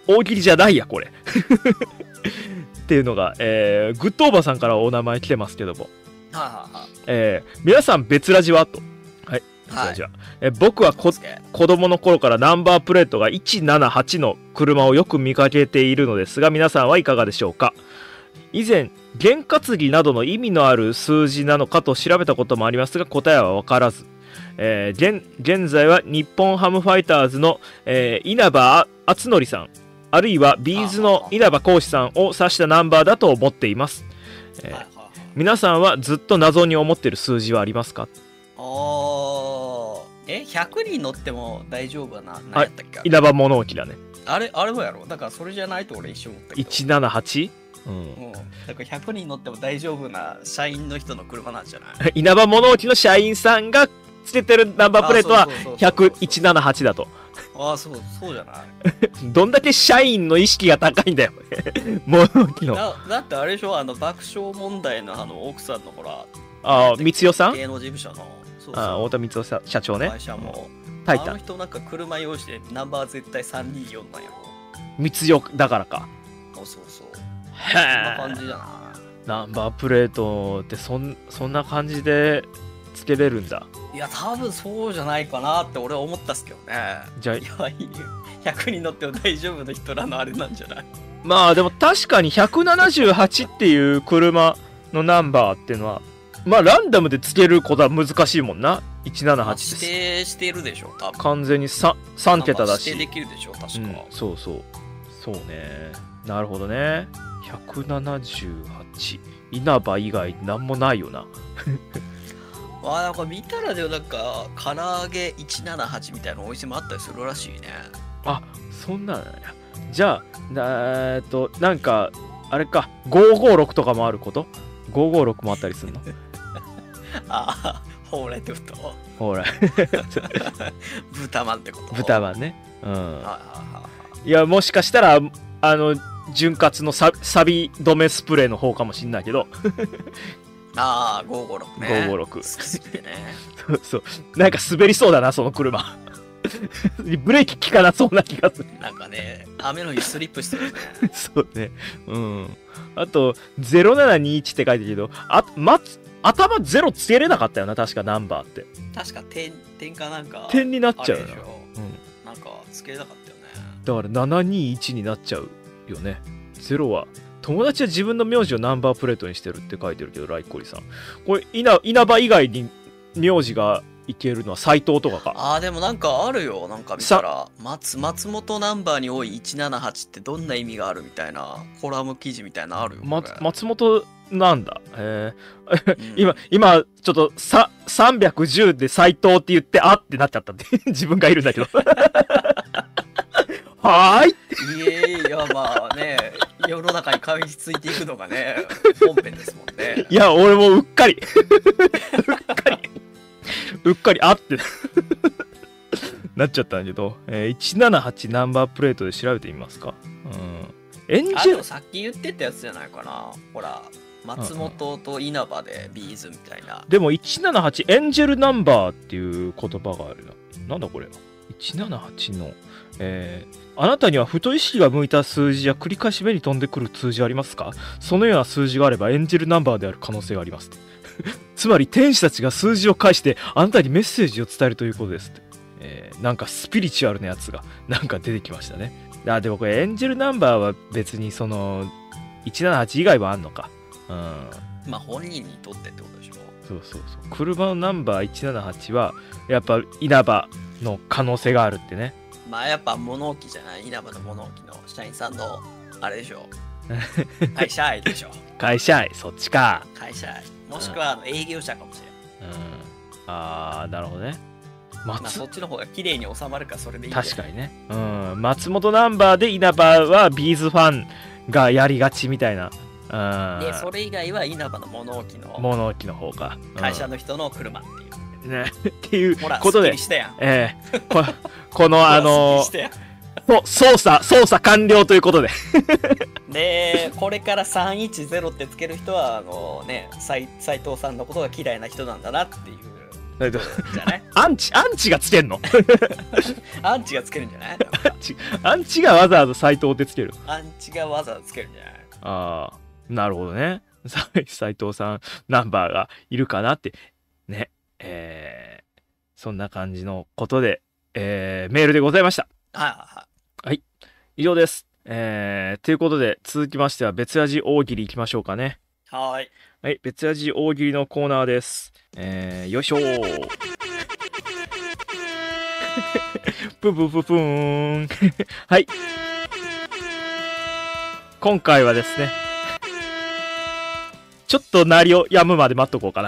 大喜利じゃないやこれっていうのが、えー、グッドオーバーさんからお名前来てますけども、 はいはいはい。 えー、皆さん別ラジはと、はい別ラジは、えー僕はこ子供の頃からナンバープレートがいちななはちの車をよく見かけているのですが、皆さんはいかがでしょうか。以前験担ぎなどの意味のある数字なのかと調べたこともありますが、答えは分からず、えー、現, 現在は日本ハムファイターズの、えー、稲葉敦則さん、あるいはビーズの稲葉浩志さんを指したナンバーだと思っています。えー、皆さんはずっと謎に思っている数字はありますか。 あーえひゃくにん乗っても大丈夫な何やったっけ。 稲葉物置だね。 あれあれもやろ。だからそれじゃないと俺一瞬思ったけど。 いちななはち、うん、 うん、だからひゃくにん乗っても大丈夫な社員の人の車なんじゃない。 稲葉物置の社員さんがつけてるナンバープレートはひゃくいちななはちだと。 ああそうそうじゃないどんだけ社員の意識が高いんだよ物置の。 だだってあれでしょ、あの爆笑問題のあの奥さんのほら、 ああ光代さん、 芸能事務所のそうそうあ太田光代社長ね、 会社もタイタンあの人なんか車用意してナンバー絶対さんにーよんなんやろ。 光代だからか。 そうそうそう、 へそんな感え。 じじゃない。 ナンバープレートってそんそんな感じでつけれるんだ。 いや多分そうじゃないかなって俺は思ったっすけどね。 じゃあいやいいひゃくにん乗っても大丈夫な人らのあれなんじゃない。 まあでも確かにひゃくななじゅうはちっていう車のナンバーっていうのはまあランダムでつけることは難しいもんな。いちななはち指定してるでしょ多分。 完全に 3, 3桁だし指定できるでしょ確か、 うん、そうそうそうね。なるほどね。ひゃくななじゅうはち稲葉以外なんもないよなああなんか見たらでもなんか唐揚げいちななはちみたいなお店もあったりするらしいね。 あ、そんなんや。じゃあえーっとなんかあれかごーごーろくとかもあること。ごーごーろくもあったりするのああほうれってことほら豚まんってこと豚まんね。うん。 はいはいはいいやもしかしたらあの潤滑のササビ止めスプレーの方かもしんないけどああごーごーろくね。 ごーごーろく好きでねそうそうなんか滑りそうだなその車ブレーキ効かなそうな気がするなんかね雨の日スリップしてるねそうね。うんあとゼロななにいちって書いてるけどあ、ま、頭ゼロつけれなかったよな確かナンバーって確か点点かなんか点になっちゃうよな。 あれでしょ、 うん、 なんかつけれなかったよね。 だからななにいちになっちゃうよね。ゼロは友達は自分の名字をナンバープレートにしてるって書いてるけどライコリさんこれ稲稲葉以外に名字がいけるのは斎藤とかか。 あーでもなんかあるよ。なんか見たら松松本ナンバーに多いいちななはちってどんな意味があるみたいなコラム記事みたいなのあるよ、 ま、 これ松本なんだ。へえ、 うん今今ちょっとささんびゃくじゅうで斎藤って言ってあってなっちゃったって自分がいるんだけどはーいいえいやまあね世の中に噛みついていくのがね本編ですもんね。 いや俺もうっかりうっかりうっかりあってなっちゃったんだけど、えー、いちななはちナンバープレートで調べてみますか。うんエンあジェルとさっき言ってたやつじゃないかな。ほら松本と稲葉でビーズみたいな。 でもいちななはちエンジェルナンバーっていう言葉があるな。なんだこれは。いちななはちの、えー、あなたにはふと意識が向いた数字や繰り返し目に飛んでくる数字ありますか。そのような数字があればエンジェルナンバーである可能性がありますつまり天使たちが数字を介してあなたにメッセージを伝えるということですって、えー、なんかスピリチュアルなやつがなんか出てきましたね。あでもこれエンジェルナンバーは別にそのいちななはち以外はあんのか。うんまあ本人にとってってことでしょ。 そうそうそう車のナンバーいちななはちはやっぱ稲葉の可能性があるってね。 まあやっぱ物置じゃない。稲葉の物置の社員さんのあれでしょ会社愛でしょ。 会社愛そっちか。 会社愛もしくはあの営業者かもしれん。 うんあーなるほどね。 まあ松そっちの方が綺麗に収まるからそれでいいんだよ。 確かにね。うん松本ナンバーで稲葉はビーズファンがやりがちみたいな。うんでそれ以外は稲葉の物置の物置の方が、うん会社の人の車っていう。 ねっていうほらことですっきりしたやん。 ええここのあのすっきりしたやんそう操作操作完了ということででこれからさんいちゼロってつける人はあのね斉藤さんのことが嫌いな人なんだなっていうじゃないアンチアンチがつけんのアンチがつけるんじゃないチアンチがわざわざ斎藤ってつける。 アンチがわざわざつけるんじゃない？ ああ、なるほどね。斎藤さんナンバーがいるかなってね。えー、そんな感じのことで、えー、メールでございました。 はいはいはい。 はい、以上です。えー、ということで続きましては別味大喜利いきましょうかね。 はい。 はい、別味大喜利のコーナーです。えー、よいしょー。ププププーン。はい。今回はですね、ちょっと鳴りを止むまで待っとこうかな。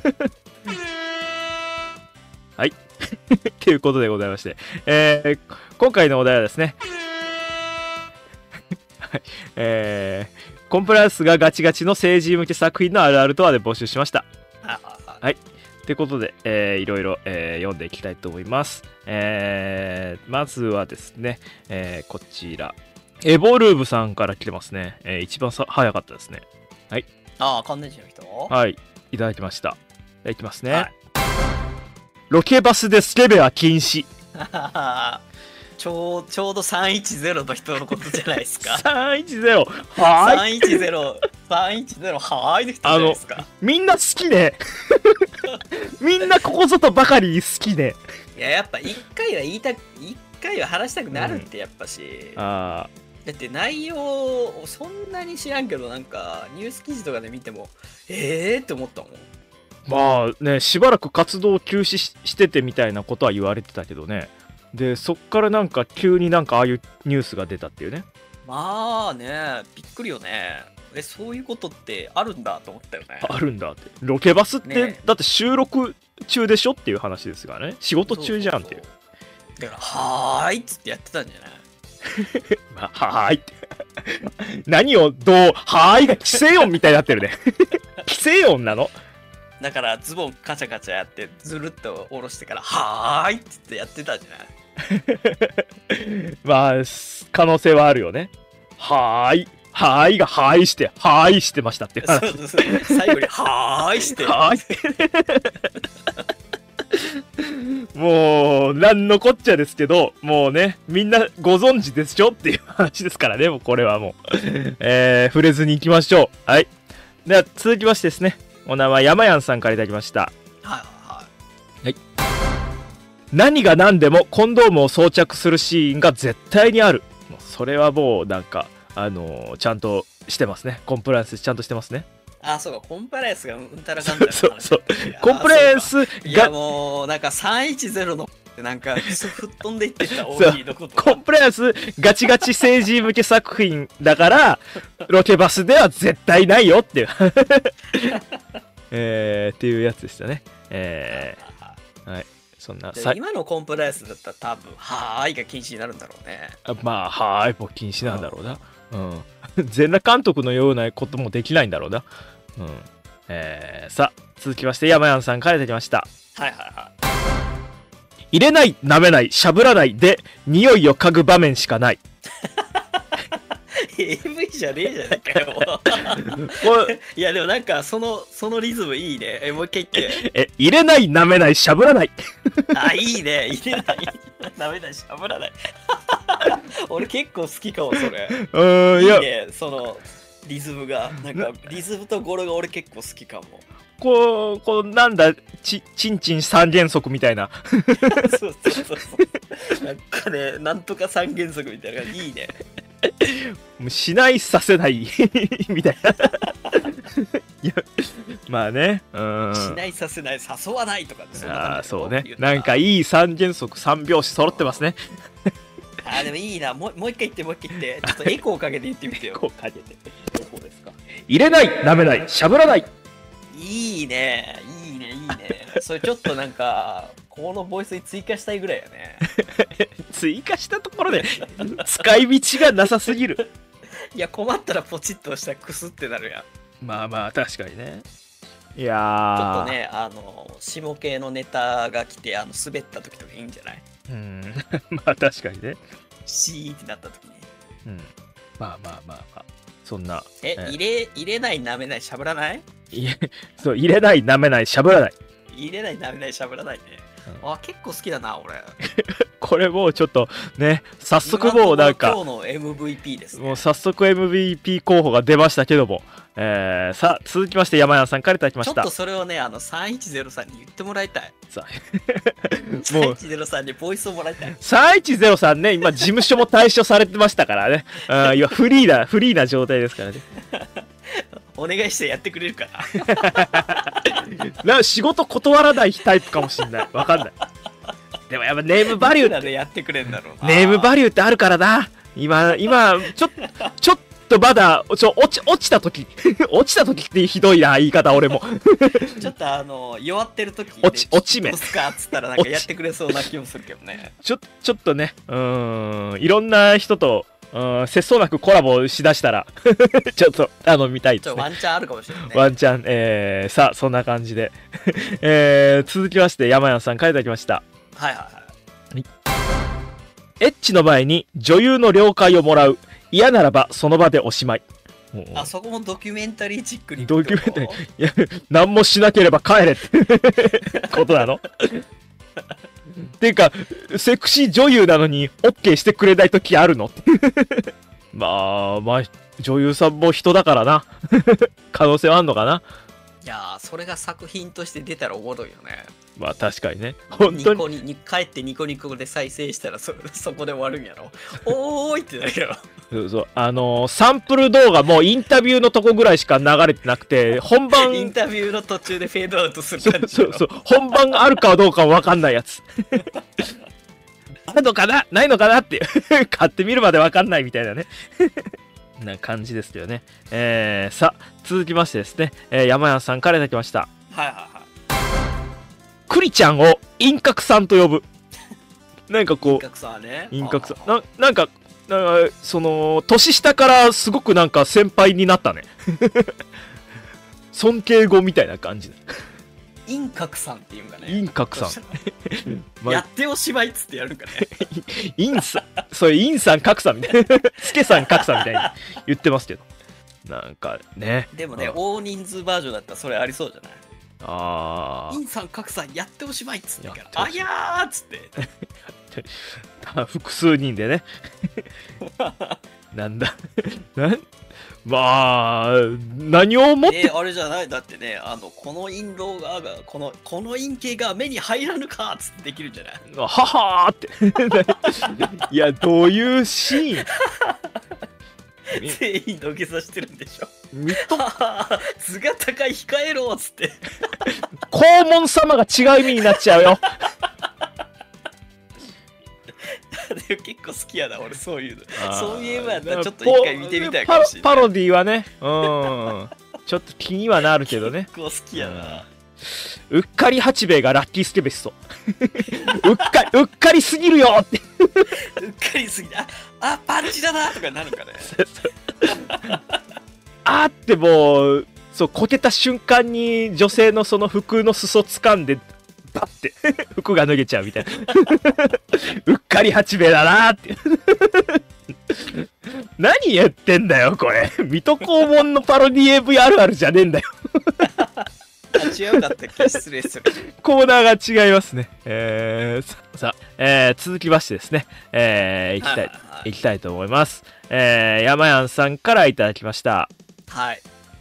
はい。ということでございまして、えー、今回のお題はですね、はい、えー、コンプライアンスがガチガチの成人向け作品のあるあるとはで募集しました。はい。ということで、えー、いろいろ、えー、読んでいきたいと思います。えー、まずはですね、えー、こちら、エボルーブさんから来てますね。えー、一番さ早かったですね。はい。 ああ、関連人の人？ はい。いただきました。いきますね。 はい、 ロケバスでスケベは禁止。 ちょう、ちょうどさんいちゼロの人のことじゃないですか。 さんいちゼロ。はーい。 さんいちゼロ、さんいちゼロ、はーいの人じゃないですか。 みんな好きね。みんなここぞとばかり好きね。 いや、やっぱ一回は言いたく、一回は話したくなるってやっぱし。 うん、ああ。 だって内容そんなに知らんけど、なんかニュース記事とかで見てもええー、って思ったもん。 まあね、しばらく活動休止 し, しててみたいなことは言われてたけどね。でそっからなんか急になんかああいうニュースが出たっていうね。 まあね、びっくりよね。え、そういうことってあるんだと思ったよね。 あるんだって。ロケバスって、 ね、 だって収録中でしょっていう話ですからね。仕事中じゃんっていう。 そうそうそう、だからはーいっつってやってたんじゃない？ まあ、はーいって何をどうはーいが規制音みたいになってるね。規制音なの？ だからズボンカチャカチャやってずるっと下ろしてからはーいっつってやってたんじゃない？ まあ可能性はあるよね。はーいはーいがはーいしてはーいしてましたっていう話。 そうそうそう、最後にはーいしてはーいもう何のこっちゃですけど、もうねみんなご存知でしょっていう話ですからね。もうこれはもう、えー、触れずにいきましょう。はい。では続きましてですね、お名前山やんさんからいただきました。 はいはい、 はい。何が何でもコンドームを装着するシーンが絶対にある。もうそれはもうなんかあのー、ちゃんとしてますね。コンプライアンスちゃんとしてますね。 あ、そうか、コンプライアンスがうんたらかんたらそうそう、コンプライアンスが、 いやもうなんかさんいちゼロのなんか吹っ飛んでいってた大きいのこと。 コンプライアンスガチガチ成人向け作品だからロケバスでは絶対ないよっていうえー、っていうやつでしたね。えー、はい。そんなさ今のコンプライアンスだったら多分はーいが禁止になるんだろうね。 あ、まあはーいも禁止なんだろうな。うん。全裸監督のようなこともできないんだろうな。うん。えー、さあ続きまして山やんさんからいただきました。 はいはいはい。 入れない、舐めない、しゃぶらないで匂いを嗅ぐ場面しかない。 エーブイ じゃねえじゃねえかよ。いやでもなんかそのそのリズムいいね。え、もう一回言って。 え、入れない、舐めない、しゃぶらない。 あ、いいね。入れない、舐めない、しゃぶらない。俺結構好きかもそれ。 うーん、いや、 いいね、そのリズムがなんかリズムと語呂が俺結構好きかも。 こう、こうなんだ、ち、ちんちん三原則みたいな。 そうそうそうそう。なんかね、なんとか三原則みたいなのがいいね。 もうしないさせないみたいな。いや、まあね、うん。 しないさせない、誘わないとかそんな感じ。ああ、そうね。なんかいい三原則三拍子揃ってますね。 あーでもいいな。もう、もう一回言って、もう一回言って。ちょっとエコーかけて言ってみてよ。 エコーかけて。どこですか？入れない、舐めない、しゃぶらない。 いいね、いいね、いいね。それちょっとなんか、このボイスに追加したいぐらいやね。 追加したところで使い道がなさすぎる。 いや、困ったらポチッと押したらクスってなるやん。 まあまあ、確かにね。いやー。 ちょっとね、あの、下系のネタが来て、あの、滑った時とかいいんじゃない？ うん、まあ確かにね。 シーってなった時に。 うん。まあまあまあまあ。そんな。 え、え入れ、入れない、舐めない、しゃぶらない？ いそう、入れない、舐めない、しゃぶらない。 入れない、舐めない、しゃぶらないね。 あ、結構好きだな俺。 これもうちょっとね、早速もうなんか、 今日の エムブイピー ですね。 もう早速 エムブイピー 候補が出ましたけども、えー、さあ続きまして山谷さんからいただきました。 ちょっとそれをね、あのさんいちゼロさんに言ってもらいたい。 ささんいちゼロさんにボイスをもらいたい。 さんいちゼロさんね、今事務所も退所されてましたからね。あ、いやフリーなフリーな状態ですからね。 お願いしてやってくれるかな。仕事断らないタイプかもしんない。わかんない。でもやっぱネームバリューってでやってくれんだろうな。 ネームバリューってあるからな。今今ちょちょっとまだちょ落ち落ちた時落ちた時ってひどいな言い方俺も。 ちょっとあの弱ってる時に落ち落ち目どうすかっつったらなんかやってくれそうな気もするけどね。 ちょちょっとね、うーん、いろんな人とうん、節操なくコラボしだしたらちょっとあの見たいですね。 ちょワンチャンあるかもしれないね。 ワンチャン、えー、さあそんな感じで、えー、続きまして山谷さんからいただきました。 はいはいはい。 エッチの前に女優の了解をもらう。嫌ならばその場でおしまい。 あそこもドキュメンタリーチックにドキュメンタリー、いや何もしなければ帰れってことなの。っていうかセクシー女優なのに OK してくれない時あるの。まあまあ女優さんも人だからな。可能性はあんのかな。 いやーそれが作品として出たらおもろいよね。 まあ確かにね。本当にニコに帰ってニコニコで再生したら そ, そこで終わるんやろ。おーいってなるやろ。 そうそう、あのー、サンプル動画もインタビューのとこぐらいしか流れてなくて、本番インタビューの途中でフェードアウトするそ感じ。 うそうそう、本番があるかどうかわかんないやつ。あるのかなないのかなって買ってみるまでわかんないみたいなね。な感じですけどね。えー、さあ続きましてですね、えー、山谷さんからいただきました。 はいはいはい。 クリちゃんを陰角さんと呼ぶ。なんかこう陰角さんね。 陰角さんななんかなんかその年下からすごくなんか先輩になったね。尊敬語みたいな感じ。 陰角さんっていうんかね。 陰角さん。 やっておしまいっつってやるんかね。 陰さん、それ陰さん角さんみたいな。スケさん角さんみたいに言ってますけど。なんかね。 でもね、大人数バージョンだったらそれありそうじゃない。 ああ。 陰さん角さんやっておしまいっつってから。あやっておしまいやーっつって。 複数人でね。なんだ。なんまあ、何をもって。 えー、あれじゃない。だってね、あの、この陰道が、この、この陰茎が目に入らぬかっつってできるんじゃない。 ははーって。いや、どういうシーン。 全員土下座してるんでしょ。 みとはは図が高い控えろっつって。 黄門様が違う意味になっちゃうよ。 でも結構好きやな俺そういうの。そういうのやったらちょっとポ一回見てみたいかもしれない。 パロディはね、うん、ちょっと気にはなるけどね。 結構好きやな。 うっかり八兵衛がラッキースケベスト。うっかりうっかりすぎるよって。 うっかりすぎた。あパンチだなとかなるかね。 あーってもうそうこけた瞬間に女性のその服の裾掴んでバッて服が脱げちゃうみたいな。うっかり八兵衛だなーって。何言ってんだよこれ。水戸黄門のパロディ エーブイ あるあるじゃねえんだよ。 あ違うかったっけ。失礼する。 コーナーが違いますね。えー、ささ、えー、続きましてですね、えー、いきたい、 はいはいはいいきたいと思います。えー、山やんさんからいただきました。 はい。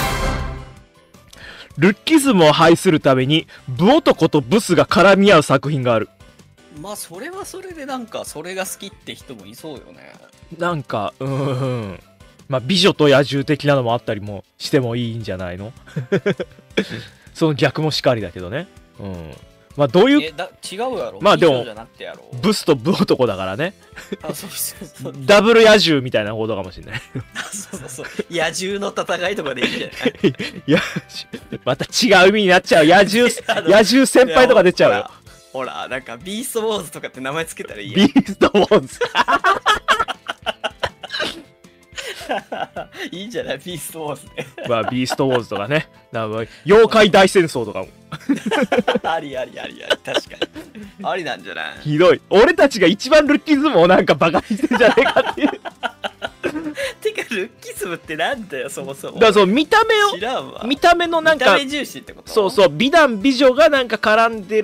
ルッキズムを排するためにブ男とブスが絡み合う作品がある。 まあそれはそれでなんかそれが好きって人もいそうよね。 なんかうーんまあ美女と野獣的なのもあったりもしてもいいんじゃないの。その逆もしかりだけどね。うんまあどういうえだ違うやろ。 まあでも美女じゃなくてやろ。 ブスとブ男だからね。 あそうそうそうダブル野獣みたいなことかもしれない。 そうそうそう。野獣の戦いとかでいいんじゃない。 いやまた違う意味になっちゃう。野獣あの野獣先輩とか出ちゃうよ。 ほらほらなんかビーストウォーズとかって名前つけたらいいやん。 ビーストウォーズ。 いいんじゃないビーストウォーズで。 まあビーストウォーズとかね。なんか妖怪大戦争とかも。 ありありありあり確かに。ありなんじゃない。 ひどい。俺たちが一番ルッキズムをなんかバカにしてんじゃねえかっていう。 てかルッキズムってなんだよそもそも。 だからそう見た目を知らんわ。 見た目のなんか見た目重視ってこと。 そうそう美男美女がなんか絡んでる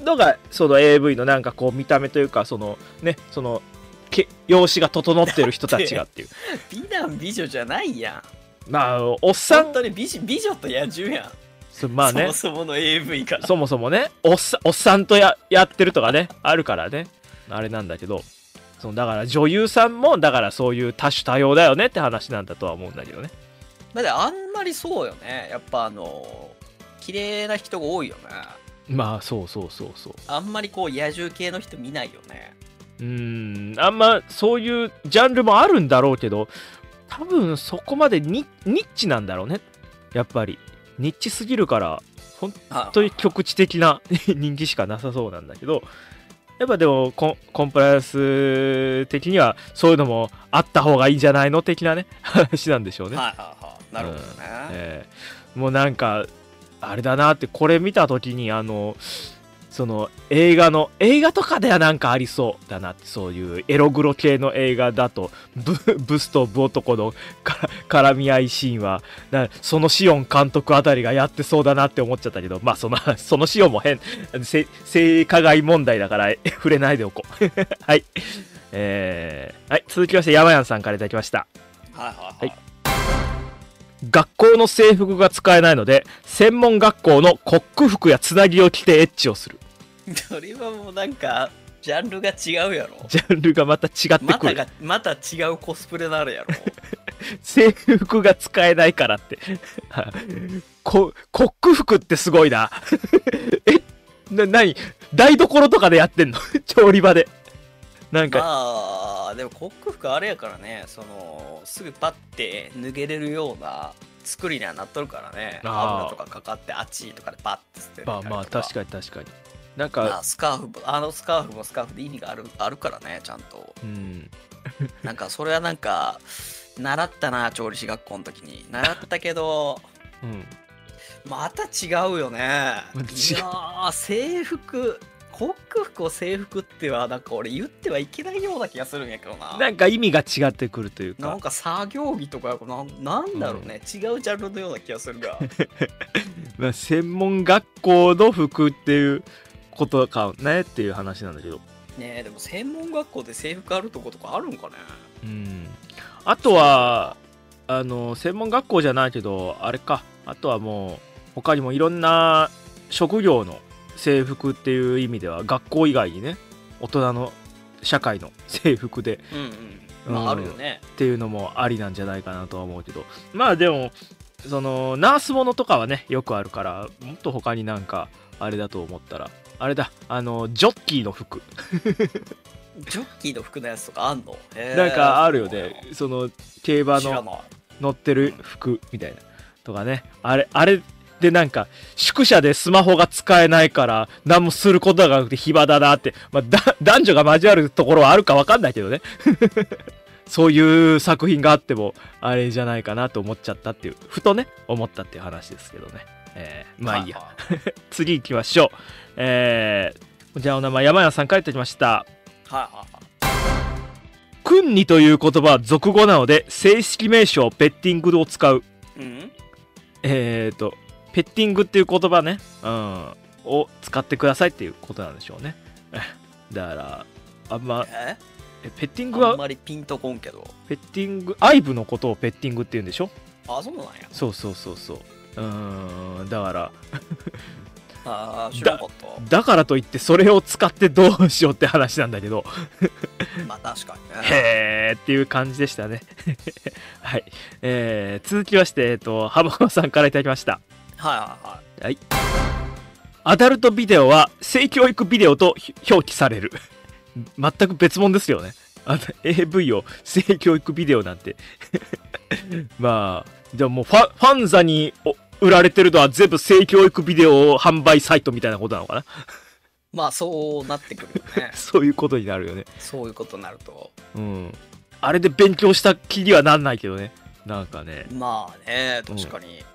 のがその エーブイ のなんかこう見た目というか、そのね、そのけ容姿が整ってる人たちがっていう。 美男美女じゃないやん。 まあおっさん本当に美美女と野獣やん。 そまあね、 そもそもの エーブイ から。 そもそもね、おっさんおっさんと や, やってるとかねあるからね、あれなんだけど、そのだから女優さんもだからそういう多種多様だよねって話なんだとは思うんだけどね。 だってあんまりそうよね。やっぱあの綺麗な人が多いよね。 まあそうそうそうそう。 あんまりこう野獣系の人見ないよね。 うーん、あんまそういうジャンルもあるんだろうけど、多分そこまでニニッチなんだろうね。やっぱりニッチすぎるから本当に局地的な人気しかなさそうなんだけど、やっぱでもコン、コンプライアンス的にはそういうのもあった方がいいんじゃないの的なね話なんでしょうね。 はいはいはい。なるほどね。 うんえーもうなんかあれだなって、これ見た時にあのその映画の映画とかではなんかありそうだなって、そういうエログロ系の映画だと ブ, ブスとブ男のか絡み合いシーンはな、そのシオン監督あたりがやってそうだなって思っちゃったけど、まあそのそのシオンも変性性加害問題だから触れないでおこうはい、えー、はい、続きまして山やんさんからいただきました。 はいはいはい、 はい、学校の制服が使えないので専門学校のコック服やつなぎを着てエッチをする。 それはもうなんかジャンルが違うやろ。 ジャンルがまた違ってくる。 またがまた違うコスプレなるやろ。 制服が使えないからってこコック服ってすごいなえな何台所とかでやってんの調理場でなんか。 まあでもコック服あれやからね、そのすぐパッて脱げれるような作りにはなっとるからね。 あー油とかかかってあっちとかでパッて捨てるまあまあ確かに確かになんか、 まあ、スカーフもあのスカーフもスカーフで意味があるあるからね、ちゃんと。 うんなんかそれはなんか習ったな、調理師学校の時に習ったけどうんまた違うよね。いや違うー制服コック服を制服ってはなんか俺言ってはいけないような気がするんやけどな。 なんか意味が違ってくるというか、 なんか作業着とかな、なんだろうね、うん、違うジャンルのような気がするがまあ専門学校の服っていうことかねっていう話なんだけどね。えでも専門学校で制服あるとことかあるんかね。 うんあとはあの専門学校じゃないけどあれか、あとはもう他にもいろんな職業の制服っていう意味では学校以外にね、大人の社会の制服で、 うんうん、まああるよね、 うん、っていうのもありなんじゃないかなとは思うけど、まあでもそのナースものとかはねよくあるから、もっと他になんかあれだと思ったらあれだ、あのジョッキーの服ジョッキーの服のやつとかあんの？ なんかあるよね、その競馬のの乗ってる服みたいなとかね、あれあれでなんか宿舎でスマホが使えないから何もすることがなくて暇だなって、まあ、だ男女が交わるところはあるか分かんないけどねそういう作品があってもあれじゃないかなと思っちゃったっていう、ふとね思ったっていう話ですけどね、えー、まあいいや次行きましょう。えー、じゃあお名前山谷さんからいただきました。 はいはいはい。 クンニという言葉は俗語なので正式名称ペッティングを使う。 うん、 えーとペッティングっていう言葉ね、うん、を使ってくださいっていうことなんでしょうねだからあんまええペッティングはあんまりピンとこんけど。 ペッティングアイブのことをペッティングって言うんでしょ。 あ、そうなんや。 そうそうそうそう、うーんだからあー知らんかっただからといってそれを使ってどうしようって話なんだけどまあ確かにね。 へーっていう感じでしたねはい、えー、続きましてえっと浜野さんからいただきました。 はいはいはい。 はい、アダルトビデオは性教育ビデオと表記される全く別物ですよね。あ エーブイ を性教育ビデオなんてまあじゃあもうファファンザに売られてるのは全部性教育ビデオ販売サイトみたいなことなのかなまあそうなってくるよねそういうことになるよね。 そういうことになると、 うんあれで勉強した気にはなんないけどね、なんかねまあね確かに、うん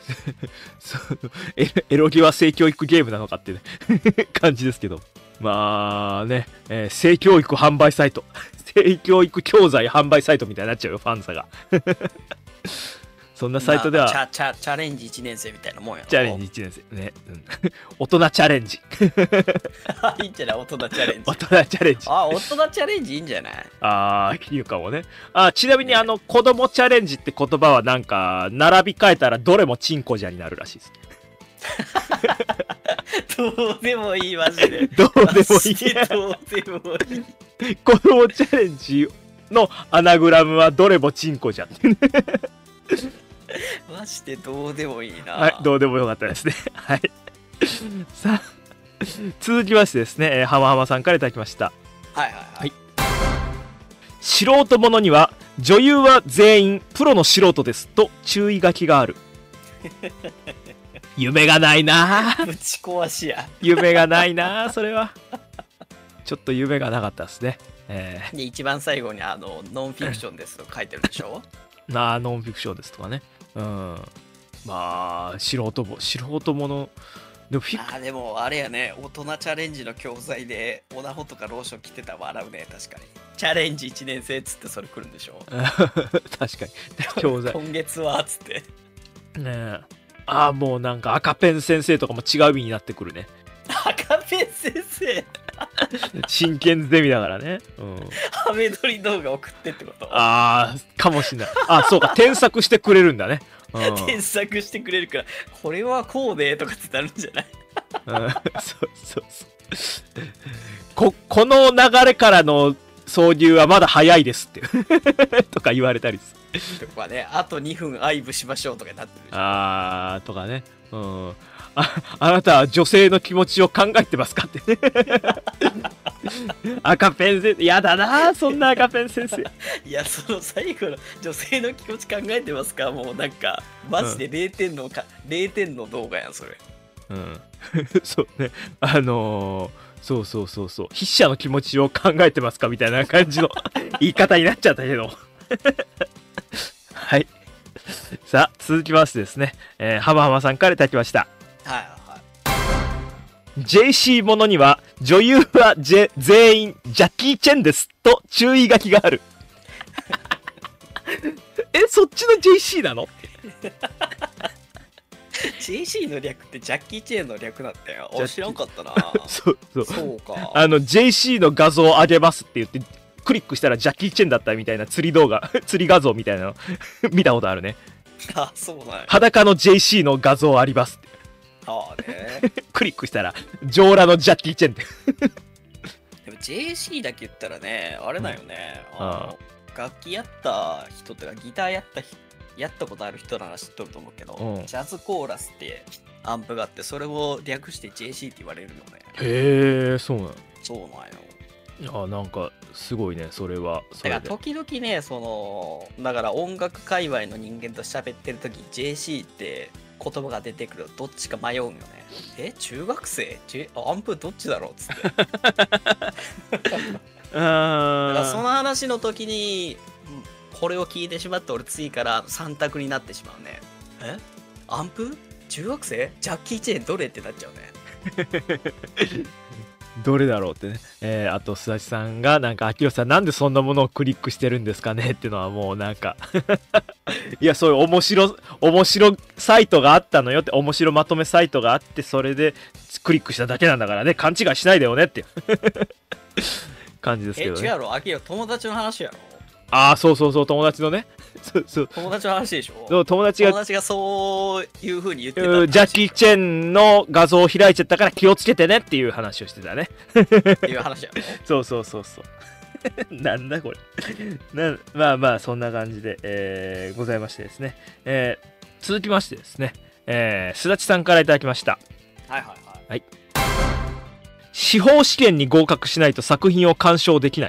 エ, エロゲは性教育ゲームなのかってね感じですけど、まあね、えー、性教育販売サイト性教育教材販売サイトみたいになっちゃうよファンザがそんなサイトでは、 まあチャチャチャレンジいちねん生みたいなもんやろ。 チャレンジいちねん生ね、うん、大人チャレンジいいんじゃない大人チャレンジ。 大人チャレンジあ、大人チャレンジいいんじゃない。 ああ、いうかもね。あ、ちなみにあの子供チャレンジって言葉はなんか並び替えたらどれもチンコじゃになるらしいです。 どうでもいいマジで。 どうでもいい。 マジでどうでもいい。 子供チャレンジのアナグラムはどれもチンコじゃん。 マジでどうでもいいな。 はい、どうでもよかったですね。はい。さあ、続きましてですね、えー、浜浜さんからいただきました。 はいはいはい。 はい、素人者には女優は全員プロの素人ですと注意書きがある。夢がないな。 ぶち壊しや。 夢がないな、それは。ちょっと夢がなかったですね。えー、で一番最後にあのノンフィクションですと書いてるでしょ。 なあ、ノンフィクションですとかね。うん。まあ素人も素人ものでもフィクあでもあれやね、大人チャレンジの教材でオナホとかローション着てたら笑うね。確かにチャレンジいちねん生っつってそれ来るんでしょ。 確かに教材今月はっつってねえ。ああ、もうなんか赤ペン先生とかも違う意味になってくるね。 赤ペン先生真剣ゼミだからね。うん。 ハメ撮り動画送ってってこと。 ああ、かもしれない。あ、そうか、添削してくれるんだね。うん、 添削してくれるから、これはこうでとかってなるんじゃない。 うん、そうそうそうこ。この流れからの挿入はまだ早いですってとか言われたりする。とかね、あとにふん愛撫しましょうとかになってる。 あーとかね。うん。あ, あなたは女性の気持ちを考えてますかってね。赤ペン先生、やだな、そんな赤ペン先生。 いや、その最後の女性の気持ち考えてますか、もうなんかマジでれいてんのか、うん、れいてんの動画やんそれ。 うん。そうね、あのー、そうそうそうそう、筆者の気持ちを考えてますかみたいな感じの言い方になっちゃったけど。はい。さあ続きましてですね、えー、浜浜さんからいただきました。 はいはい。 ジェイシー ものには女優はジェ全員ジャッキー・チェンですと注意書きがある。え、そっちの ジェイシー なの？ ジェイシー の略ってジャッキー・チェーンの略なんだよ。あ、知らんかったな。 そうそう。 そうか。 あの ジェイシー の画像を上げますって言ってクリックしたらジャッキー・チェンだったみたいな釣り動画釣り画像みたいなの見たことあるね。 あ、そうなんや。 裸の ジェイシー の画像ありますって。 ああね。 クリックしたら上裸のジャッキー・チェンってでも ジェイシー だけ言ったらね、あれだよね、うん、あの楽器やった人とかギターやったやったことある人なら知っとると思うけど、うん、ジャズコーラスってアンプがあって、それを略して ジェイシー って言われるのね。 へえ、そうなの。 そうなんよ。 あ、なんかすごいね、それは。それだから時々ね、そのだから音楽界隈の人間と喋ってる時 ジェイシー って言葉が出てくるとどっちか迷うんよね。え、中学生アンプどっちだろうっつって。あだからその話の時にこれを聞いてしまって、俺次からさん択になってしまうね。え、アンプ中学生ジャッキー・チェーンどれってなっちゃうね。 どれだろうってね。えー、あと須田さんがなんか、秋代さんなんでそんなものをクリックしてるんですかねっていうのはもうなんかいや、そういう面白面白サイトがあったのよって、面白まとめサイトがあって、それでクリックしただけなんだからね、勘違いしないでよねっていう感じですけどね。 え、違うろ、秋代友達の話やろ。 ああ、そうそうそう、友達のね。そうそう、 友達の話でしょ。 そう、友達が友達がそういう風に言ってた。 ジャッキー・チェンの画像を開いちゃったから気をつけてねっていう話をしてたね。 っていう話やろ。 そうそうそうそう。なんだこれ。なまあまあそんな感じで、えー、ございましてですね。えー、続きましてですね、えー、すだちさんからいただきました。 はいはいはい。 はい。司法試験に合格しないと作品を鑑賞できない。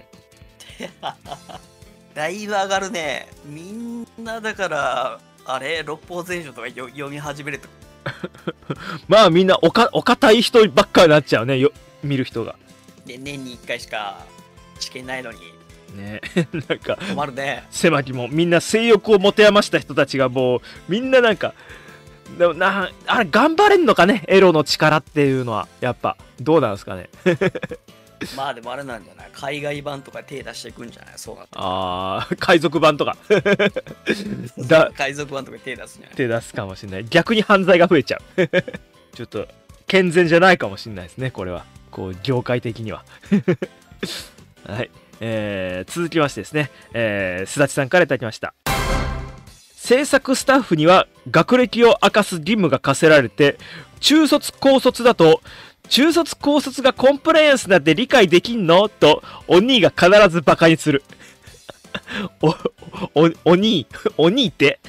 だいぶ上がるね。みんなだからあれ六法全書とかよ読み始めるとまあみんなおかお堅い人ばっかりになっちゃうね、よ見る人が。 で年にいっかいしか試験ないのにね。なんか困るね。 狭きもみんな性欲を持て余した人たちがもうみんななんか、でもなあれ頑張れんのかね、エロの力っていうのはやっぱどうなんですかね。 まあでもあれなんじゃない、海外版とか手出していくんじゃない、そうなったらあー海賊版とかだ海賊版とか手出すんじゃない。 手出すかもしれない。逆に犯罪が増えちゃうちょっと健全じゃないかもしれないですね、これは。こう業界的にははい、えー、続きましてですね、えー、すだちさんからいただきました。制作スタッフには学歴を明かす義務が課せられて、中卒高卒だと中卒高卒がコンプライアンスなんて理解できんのとお兄が必ずバカにするおおお兄お兄って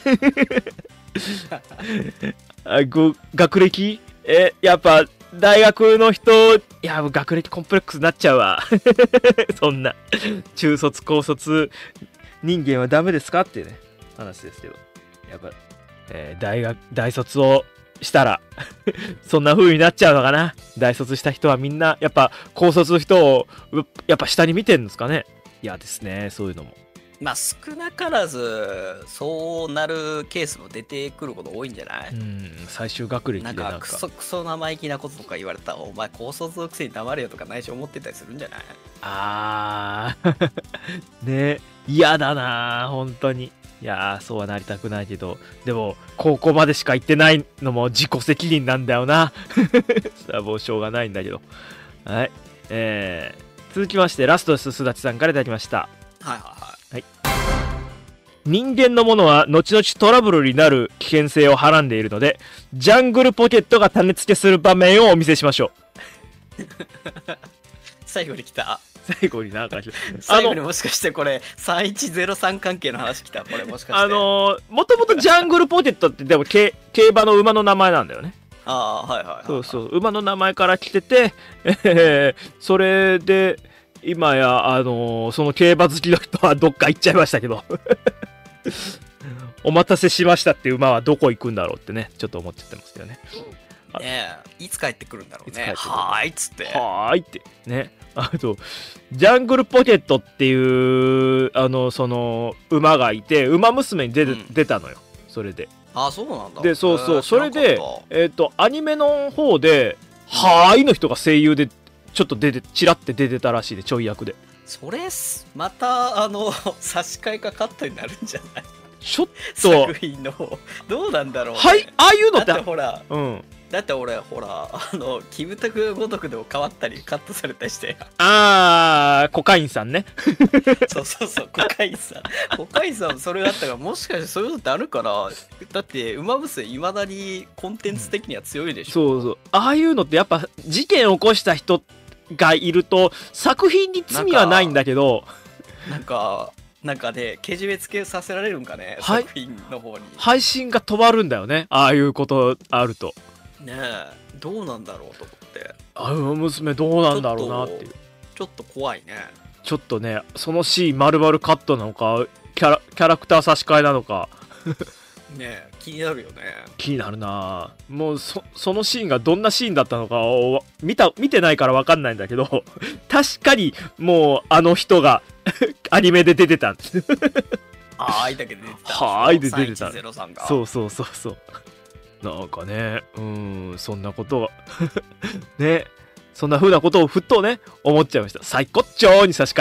あご学歴えやっぱ大学の人、いや学歴コンプレックスになっちゃうわそんな中卒高卒人間はダメですかっていうね話ですけど、やっぱ、えー、大学大卒をしたらそんな風になっちゃうのかな。大卒した人はみんなやっぱ高卒の人をやっぱ下に見てるんですかね。嫌ですね、そういうのも。 まあ少なからずそうなるケースも出てくること多いんじゃない。 うん、最終学歴でななんかんかクソクソ生意気なこととか言われたら、お前高卒のくせに黙れよとか内緒思ってたりするんじゃない。 あーね、嫌だな本当に。いやーそうはなりたくないけど、でも高校までしか行ってないのも自己責任なんだよなそれはもうしょうがないんだけど。はい、えー、続きましてラストです。すだちさんからいただきました。 はいはいはい。 はい、人間のものは後々トラブルになる危険性をはらんでいるので、ジャングルポケットが種付けする場面をお見せしましょう最後に来た。 最後になんか最後にもしかしてこれさんいちゼロさん関係の話来た。これもしかしてあのー、もともとジャングルポケットってでも競馬の馬の名前なんだよね。 ああはいはいはい、はい、 そうそう馬の名前から来てて、えー、それで今やあのー、その競馬好きの人はどっか行っちゃいましたけどお待たせしましたっていう馬はどこ行くんだろうってねちょっと思っちゃってますけどね。 ねえいつ帰ってくるんだろうね。 いつ帰ってくるはーいっつってはーいってね。あとジャングルポケットっていうあのその馬がいて、馬娘に出,、うん、出たのよ。それであそうなんだ。 でそうそう、それでえっ、ー、とアニメの方ではーいの人が声優でちょっと出てチラって出てたらしいで、ちょい役で。 それまたあの差し替えかカットになるんじゃない。 ちょっと作品の方どうなんだろう、ね、 はいああいうのってだってほら、 うん、 だって俺ほらあのキムタクごとくでも変わったりカットされたりして、 あーコカインさんねそうそうそうコカインさんコカインさんそれがあったから、もしかしてそういうのってあるから。だって馬娘いまだにコンテンツ的には強いでしょ。 そうそう、ああいうのってやっぱ事件を起こした人がいると作品に罪はないんだけど、 なんかなんかねけじめつけさせられるんかね、 はい、 作品の方に配信が止まるんだよね、ああいうことあるとね。えどうなんだろうと思って、 あの娘どうなんだろうなっていう。 ちょっと怖いね。 ちょっとねそのシーン丸々カットなのかキャラキャラクター差し替えなのかねえ気になるよね。 気になるな。もう そ, そのシーンがどんなシーンだったのかを見た見てないから分かんないんだけど、確かにもうあの人がアニメで出てたんですはーいだけで出てた。 はーいで出てた。 がそうそうそうそう。なんかね、うーんそんなことがね、そんな風なことをふっとね思っちゃいました。最高潮に差し替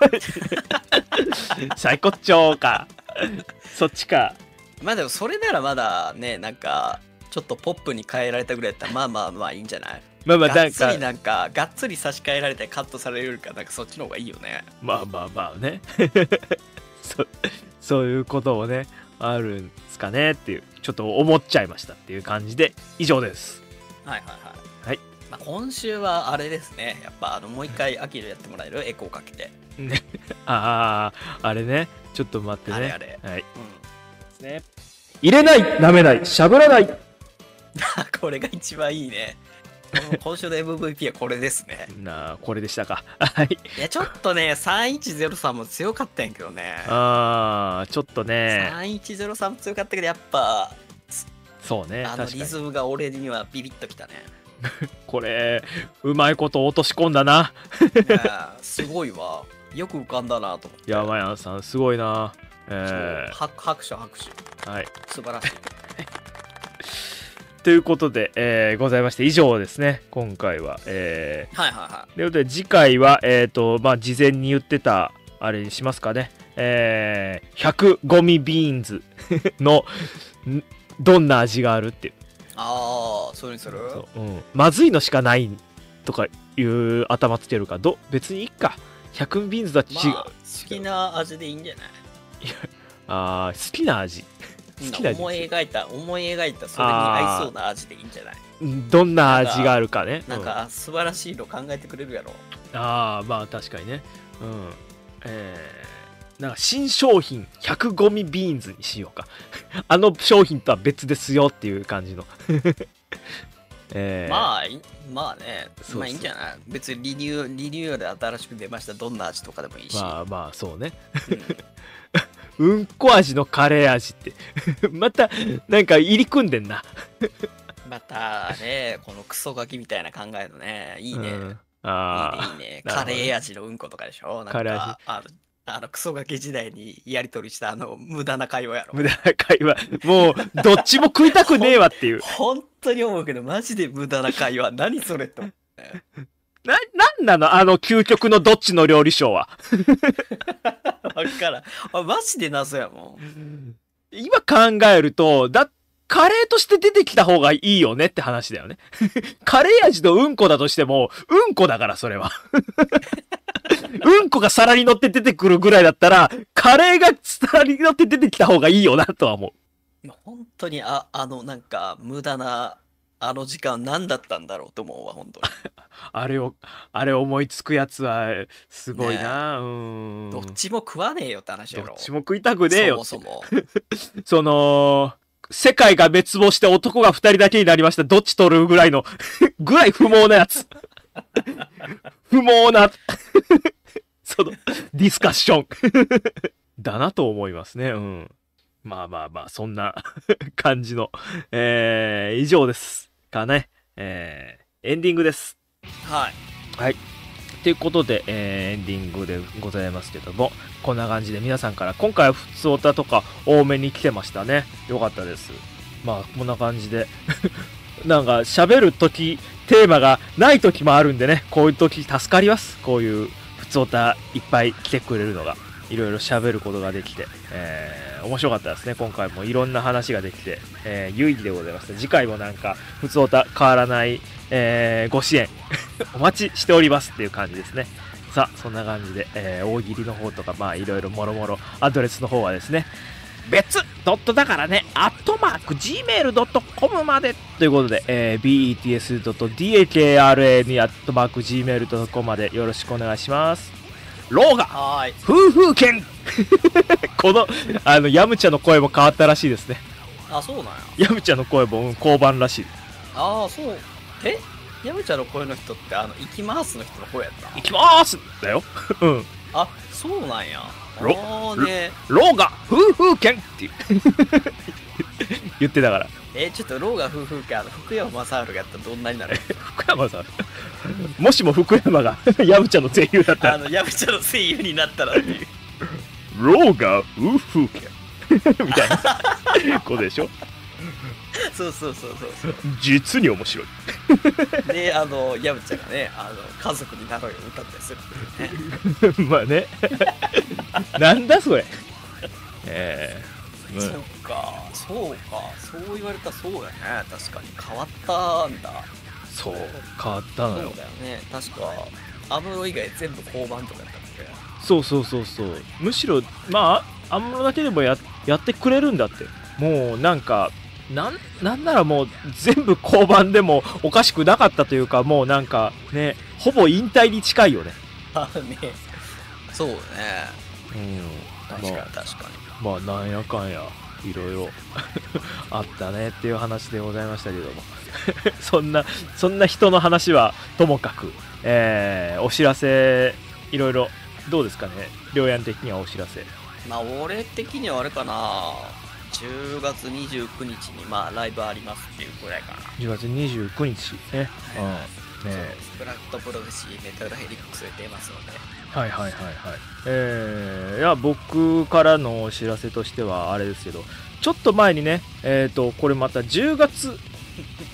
え最高潮かそっちか。 まあでもそれならまだね、なんかちょっとポップに変えられたぐらいだったらまあまあまあいいんじゃない。 まあまあがっつりなんかがっつり差し替えられてカットされるよりかなんかそっちの方がいいよね。 まあまあまあねそそういうこともねあるんですかねっていうちょっと思っちゃいましたっていう感じで以上です。 はいはいはい、 はいまあ、今週はあれですね、やっぱあのもう一回アキラやってもらえるエコーかけてねあああれねちょっと待ってね、 あれあれ、 はい、 うんね、入れない舐めないしゃぶらないこれが一番いいね。今週の エムブイピー はこれですね。 なあこれでしたかはいいやちょっとねさんいちゼロさんも強かったんやけどね。 あーちょっとねさんいちゼロさんも強かったけどやっぱそうね、 あのリズムが俺にはビビッときたねこれうまいこと落とし込んだなすごいわ、よく浮かんだなと思って。 山谷さんすごいな、えー、 拍手拍手、 はい、 素晴らしいということで、えーございまして以上ですね今回は。えはいはいはー、ということで次回はえっ、とまあ事前に言ってたあれにしますかね。えー、ひゃくゴミビーンズのんどんな味があるっていう。 ああそれにする。 そう、うん、まずいのしかないとかいう頭つけるかど別にいいか。ひゃくビーンズとは違う、 まあ、好きな味でいいんじゃない。 あー好きな味好きな味思い描いた思い描いたそれに合いそうな味でいいんじゃない。 どんな味があるかね。 なんか、うん、素晴らしいの考えてくれるやろ。 ああまあ確かにね。うんえー、なんか新商品ひゃくゴミビーンズにしようか。あの商品とは別ですよっていう感じの。えー、 まあまあねそうそうまあいいんじゃない。別にリニューリニューアルで新しく出ましたどんな味とかでもいいし。 まあまあそうね。 うん、 うんこ味のカレー味ってまたなんか入り組んでんな。 またねこのクソガキみたいな考えのねいいね。うん、 あいいねいいね。カレー味のうんことかでしょ。なんかカレー味あのあのクソガキ時代にやり取りしたあの無駄な会話やろ。 無駄な会話もうどっちも食いたくねえわっていう。 本当に思うけどマジで無駄な会話何それと。 な、なんなのあの究極のどっちの料理賞は。 わからん。あマジで謎やもん。今考えると、だ、カレーとして出てきた方がいいよねって話だよね。カレー味のうんこだとしても、うんこだからそれは。うんこが皿に乗って出てくるぐらいだったら、カレーが皿に乗って出てきた方がいいよなとは思う。本当にあ、あのなんか無駄な、あの時間何だったんだろうと思うわ、本当に。 あれを、あれ思いつくやつは、すごいな、 ね、 うん。 どっちも食わねえよって話やろ。 どっちも食いたくねえよ。 そもそも。 その、世界が滅亡して男が二人だけになりました。どっち取るぐらいの、ぐらい不毛なやつ。不毛な、その、ディスカッション。だなと思いますね。うん。まあまあまあ、そんな感じの、えー、以上ですかね。えー、エンディングです。 はい。 はい。ということで、えー、エンディングでございますけども、こんな感じで皆さんから今回は普通オタとか多めに来てましたね。よかったです。まあこんな感じでなんか喋るときテーマがないときもあるんでね、こういうとき助かります。こういう普通オタいっぱい来てくれるのが、いろいろ喋ることができて、えー、面白かったですね。今回もいろんな話ができて、えー、有意義でございました。次回もなんか普通オタ変わらない、えー、ご支援お待ちしておりますっていう感じですね。さあそんな感じで、えー、大喜利の方とかまあいろいろもろもろアドレスの方はですね、別ドットだからねアットマーク ジーメールドットコム までということで、えー、ビーイーティーエスドットディーエーケーアールエー にアットマーク ジーメールドットコム までよろしくお願いします。ローガはい夫婦犬このあのヤムチャの声も変わったらしいですね。 あそうなんや。 ヤムチャの声も、うん、交番らしい。 ああそうえヤムチャの声の人ってあの行きますの人の声やった。 行きますだよ。うんあそうなんや。 ロー、ね、 ローガ夫婦犬って言ってたから。 えちょっとローガ夫婦犬あの福山雅治がやったらどんなになる。 福山さんもしも福山がヤムチャの声優だったら、 あのヤムチャの声優になったらっていうローガ夫婦犬みたいなことでしょ。 そうそうそうそうそう実に面白いであのヤムチャがねあの家族になろうよ歌ったりするっていうねまあねなんだそれえー、 そうかそうかそう言われたらそうやね。確かに変わったんだ。 そう変わったのよ。 そうだよね。確かアムロ以外全部交番とかやったっけ。 そうそうそうそう。むしろまあアムロだけでも や, やってくれるんだって。もうなんかなんなんならもう全部交番でもおかしくなかったというか、もうなんかねほぼ引退に近いよね。 あねそうね。 うん確かに確かに。 まあなんやかんやいろいろあったねっていう話でございましたけどもそんなそんな人の話はともかく、えー、お知らせいろいろどうですかね。りょうやん的にはお知らせ。 まあ俺的にはあれかな、じゅうがつにじゅうくにちにまあライブありますっていうくらいかな。 じゅうがつにじゅうくにちね、 はい、 うんねブラックとプロフェシーメタルヘリックスで出ますので。 はいはいはいはい。えー、いや僕からのお知らせとしてはあれですけど、ちょっと前にね、えっとこれまたじゅうがつ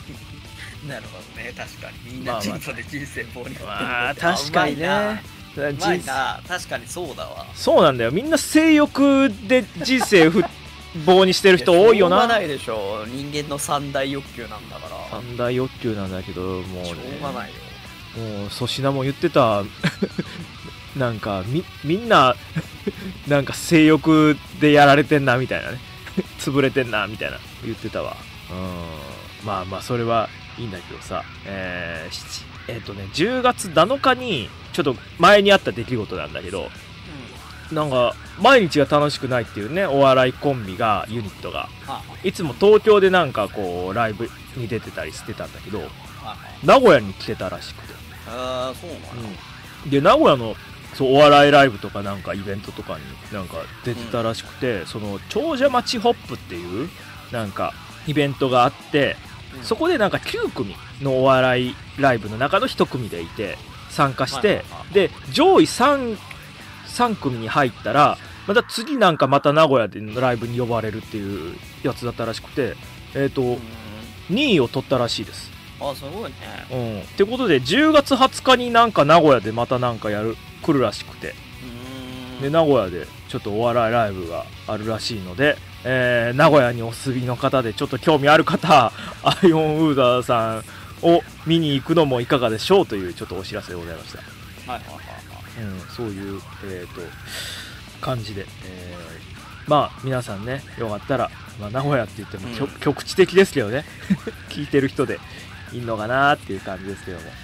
なるほどね、確かにみんまあまあなチンポで人生棒に振ってるまあ確かにね、 うまいなうまい人な、確かにそうだわ。 そうなんだよ、みんな性欲で人生ふ棒にしてる人多いよな。 しょうがないでしょ、人間の三大欲求なんだから。 三大欲求なんだけど、もうね、 しょうがないよ。 もう粗品も言ってたなんかみみんななんか性欲でやられてんなみたいなね潰れてんなみたいな言ってたわ。うん、まあまあそれはいいんだけどさ、えー、しえっとねじゅうがつなのかにちょっと前にあった出来事なんだけど、なんか毎日が楽しくないっていうねお笑いコンビがユニットがいつも東京でなんかこうライブに出てたりしてたんだけど、名古屋に来てたらしくて、 ああそうなの、 うん、で名古屋のそうお笑いライブとかなんかイベントとかになんか出てたらしくて、うん、その長者町ホップっていうなんかイベントがあって、うん、そこでなんかきゅうくみのお笑いライブの中のいち組でいて参加して、はいはいはい、で上位 3, 3組に入ったらまた次なんかまた名古屋でのライブに呼ばれるっていうやつだったらしくて、えーと、うん、にいを取ったらしいです。 あ、すごいね。 うん。ってことでじゅうがつはつかになんか名古屋でまたなんかやる来るらしくて、うーんで名古屋でちょっとお笑いライブがあるらしいので、えー、名古屋にお住みの方でちょっと興味ある方、アイオンウーダーさんを見に行くのもいかがでしょうというちょっとお知らせでございました。 はいはいはいはい。 うん、そういうえーと感じで、えー、まあ皆さんねよかったら、まあ、名古屋って言っても、うん、局地的ですけどね聞いてる人でいんのかなっていう感じですけども、うん、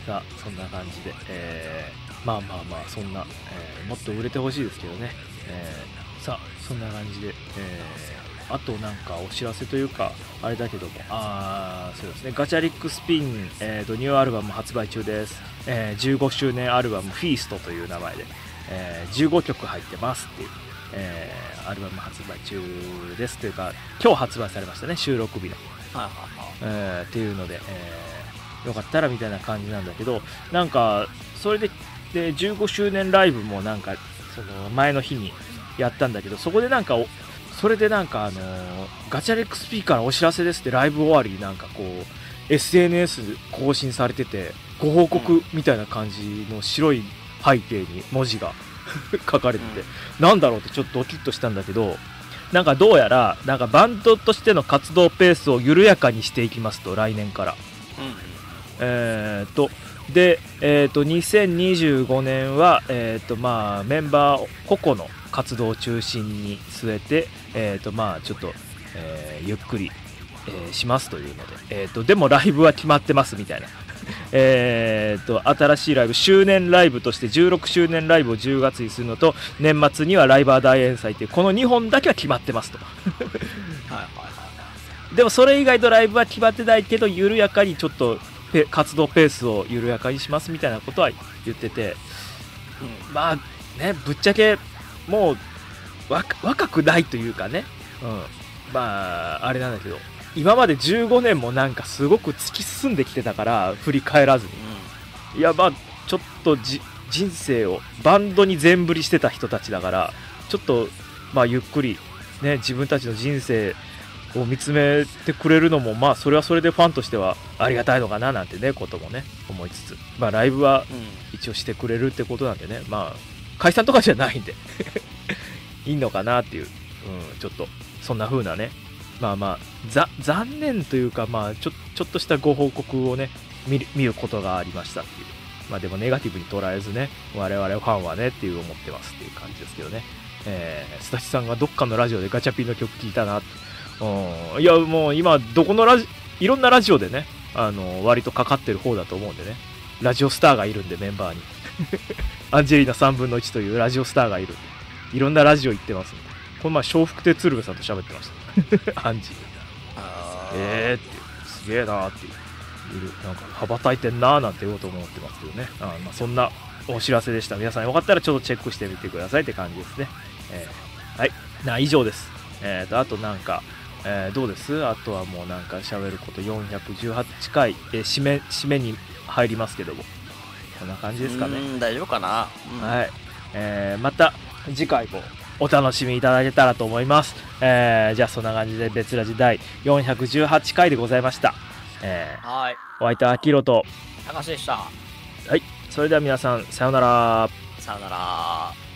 さあそんな感じで、えー、まあまあまあそんな、えー、もっと売れてほしいですけどね、えー、さあそんな感じで、えー、あとなんかお知らせというかあれだけども、あそうですね、ガチャリックスピン、えーと、ニューアルバム発売中です、えー、じゅうごしゅうねんアルバムフィーストという名前で、えー、じゅうごきょく入ってますっていう、えー、アルバム発売中ですというか今日発売されましたね、収録日の、はいはいはい、えー、っていうので、えー、よかったらみたいな感じなんだけど、なんかそれで、でじゅうごしゅうねんライブもなんかその前の日にやったんだけど、そこでなんかそれでなんかあのー、ガチャレックスピーからお知らせですってライブ終わりになんかこう エスエヌエス 更新されててご報告みたいな感じの白い背景に文字が書かれてて、うん、なんだろうってちょっとドキッとしたんだけど、なんかどうやらなんかバンドとしての活動ペースを緩やかにしていきますと、来年から、うん、えーとで、えーとにせんにじゅうごねんは、えーとまあ、メンバー個々の活動を中心に据えて、えーとまあ、ちょっと、えー、ゆっくり、えー、しますというので、えーとでもライブは決まってますみたいなえーと新しいライブ、周年ライブとしてじゅうろくしゅうねんライブをじゅうがつにするのと、年末にはライバー大演祭というこのにほんだけは決まってますとはいはいはい、でもそれ以外のライブは決まってないけど緩やかにちょっとペ活動ペースを緩やかにしますみたいなことは言ってて、うん、まあねぶっちゃけもう若くないというかね、うん、まああれなんだけど今までじゅうごねんもなんかすごく突き進んできてたから振り返らずに、うん、いやまあちょっとじ人生をバンドに全振りしてた人たちだからちょっとまあゆっくりね自分たちの人生を見つめてくれるのもまあそれはそれでファンとしてはありがたいのかななんてねこともね思いつつ、まあライブは一応してくれるってことなんでね、まあ解散とかじゃないんでいいのかなっていう、うん、ちょっとそんな風なねまあまあざ残念というかまあちょ、ちょっとしたご報告をね 見, 見ることがありましたっていう、まあでもネガティブに捉えずね我々ファンはねっていう思ってますっていう感じですけどね、えー、スタチさんがどっかのラジオでガチャピンの曲聴いたなって、うん、いやもう今どこのラジいろんなラジオでねあの割とかかってる方だと思うんでね、ラジオスターがいるんでメンバーにアンジェリーナさんぶんのいちというラジオスターがいるんでいろんなラジオ行ってますんで、この前笑福亭鶴瓶さんと喋ってましたアンジーえーってすげえなーっていうなんか羽ばたいてんなーなんて言おうと思ってますけどね、あ、まあ、そんなお知らせでした。皆さんよかったらちょっとチェックしてみてくださいって感じですね、えー、はいな以上です。えーとあとなんか、えー、どうです？あとはもうなんか喋ることよんひゃくじゅうはちかい、えー、締め締めに入りますけどもこんな感じですかね。 うん大丈夫かな、うん、 はい、えー、また次回もお楽しみいただけたらと思います。えー、じゃあそんな感じで別ラジ第よんひゃくじゅうはちかいでございました。 えはい。 ー、お相手はアキロと、 高橋でした。 はい、それでは皆さんさようなら。 さよなら。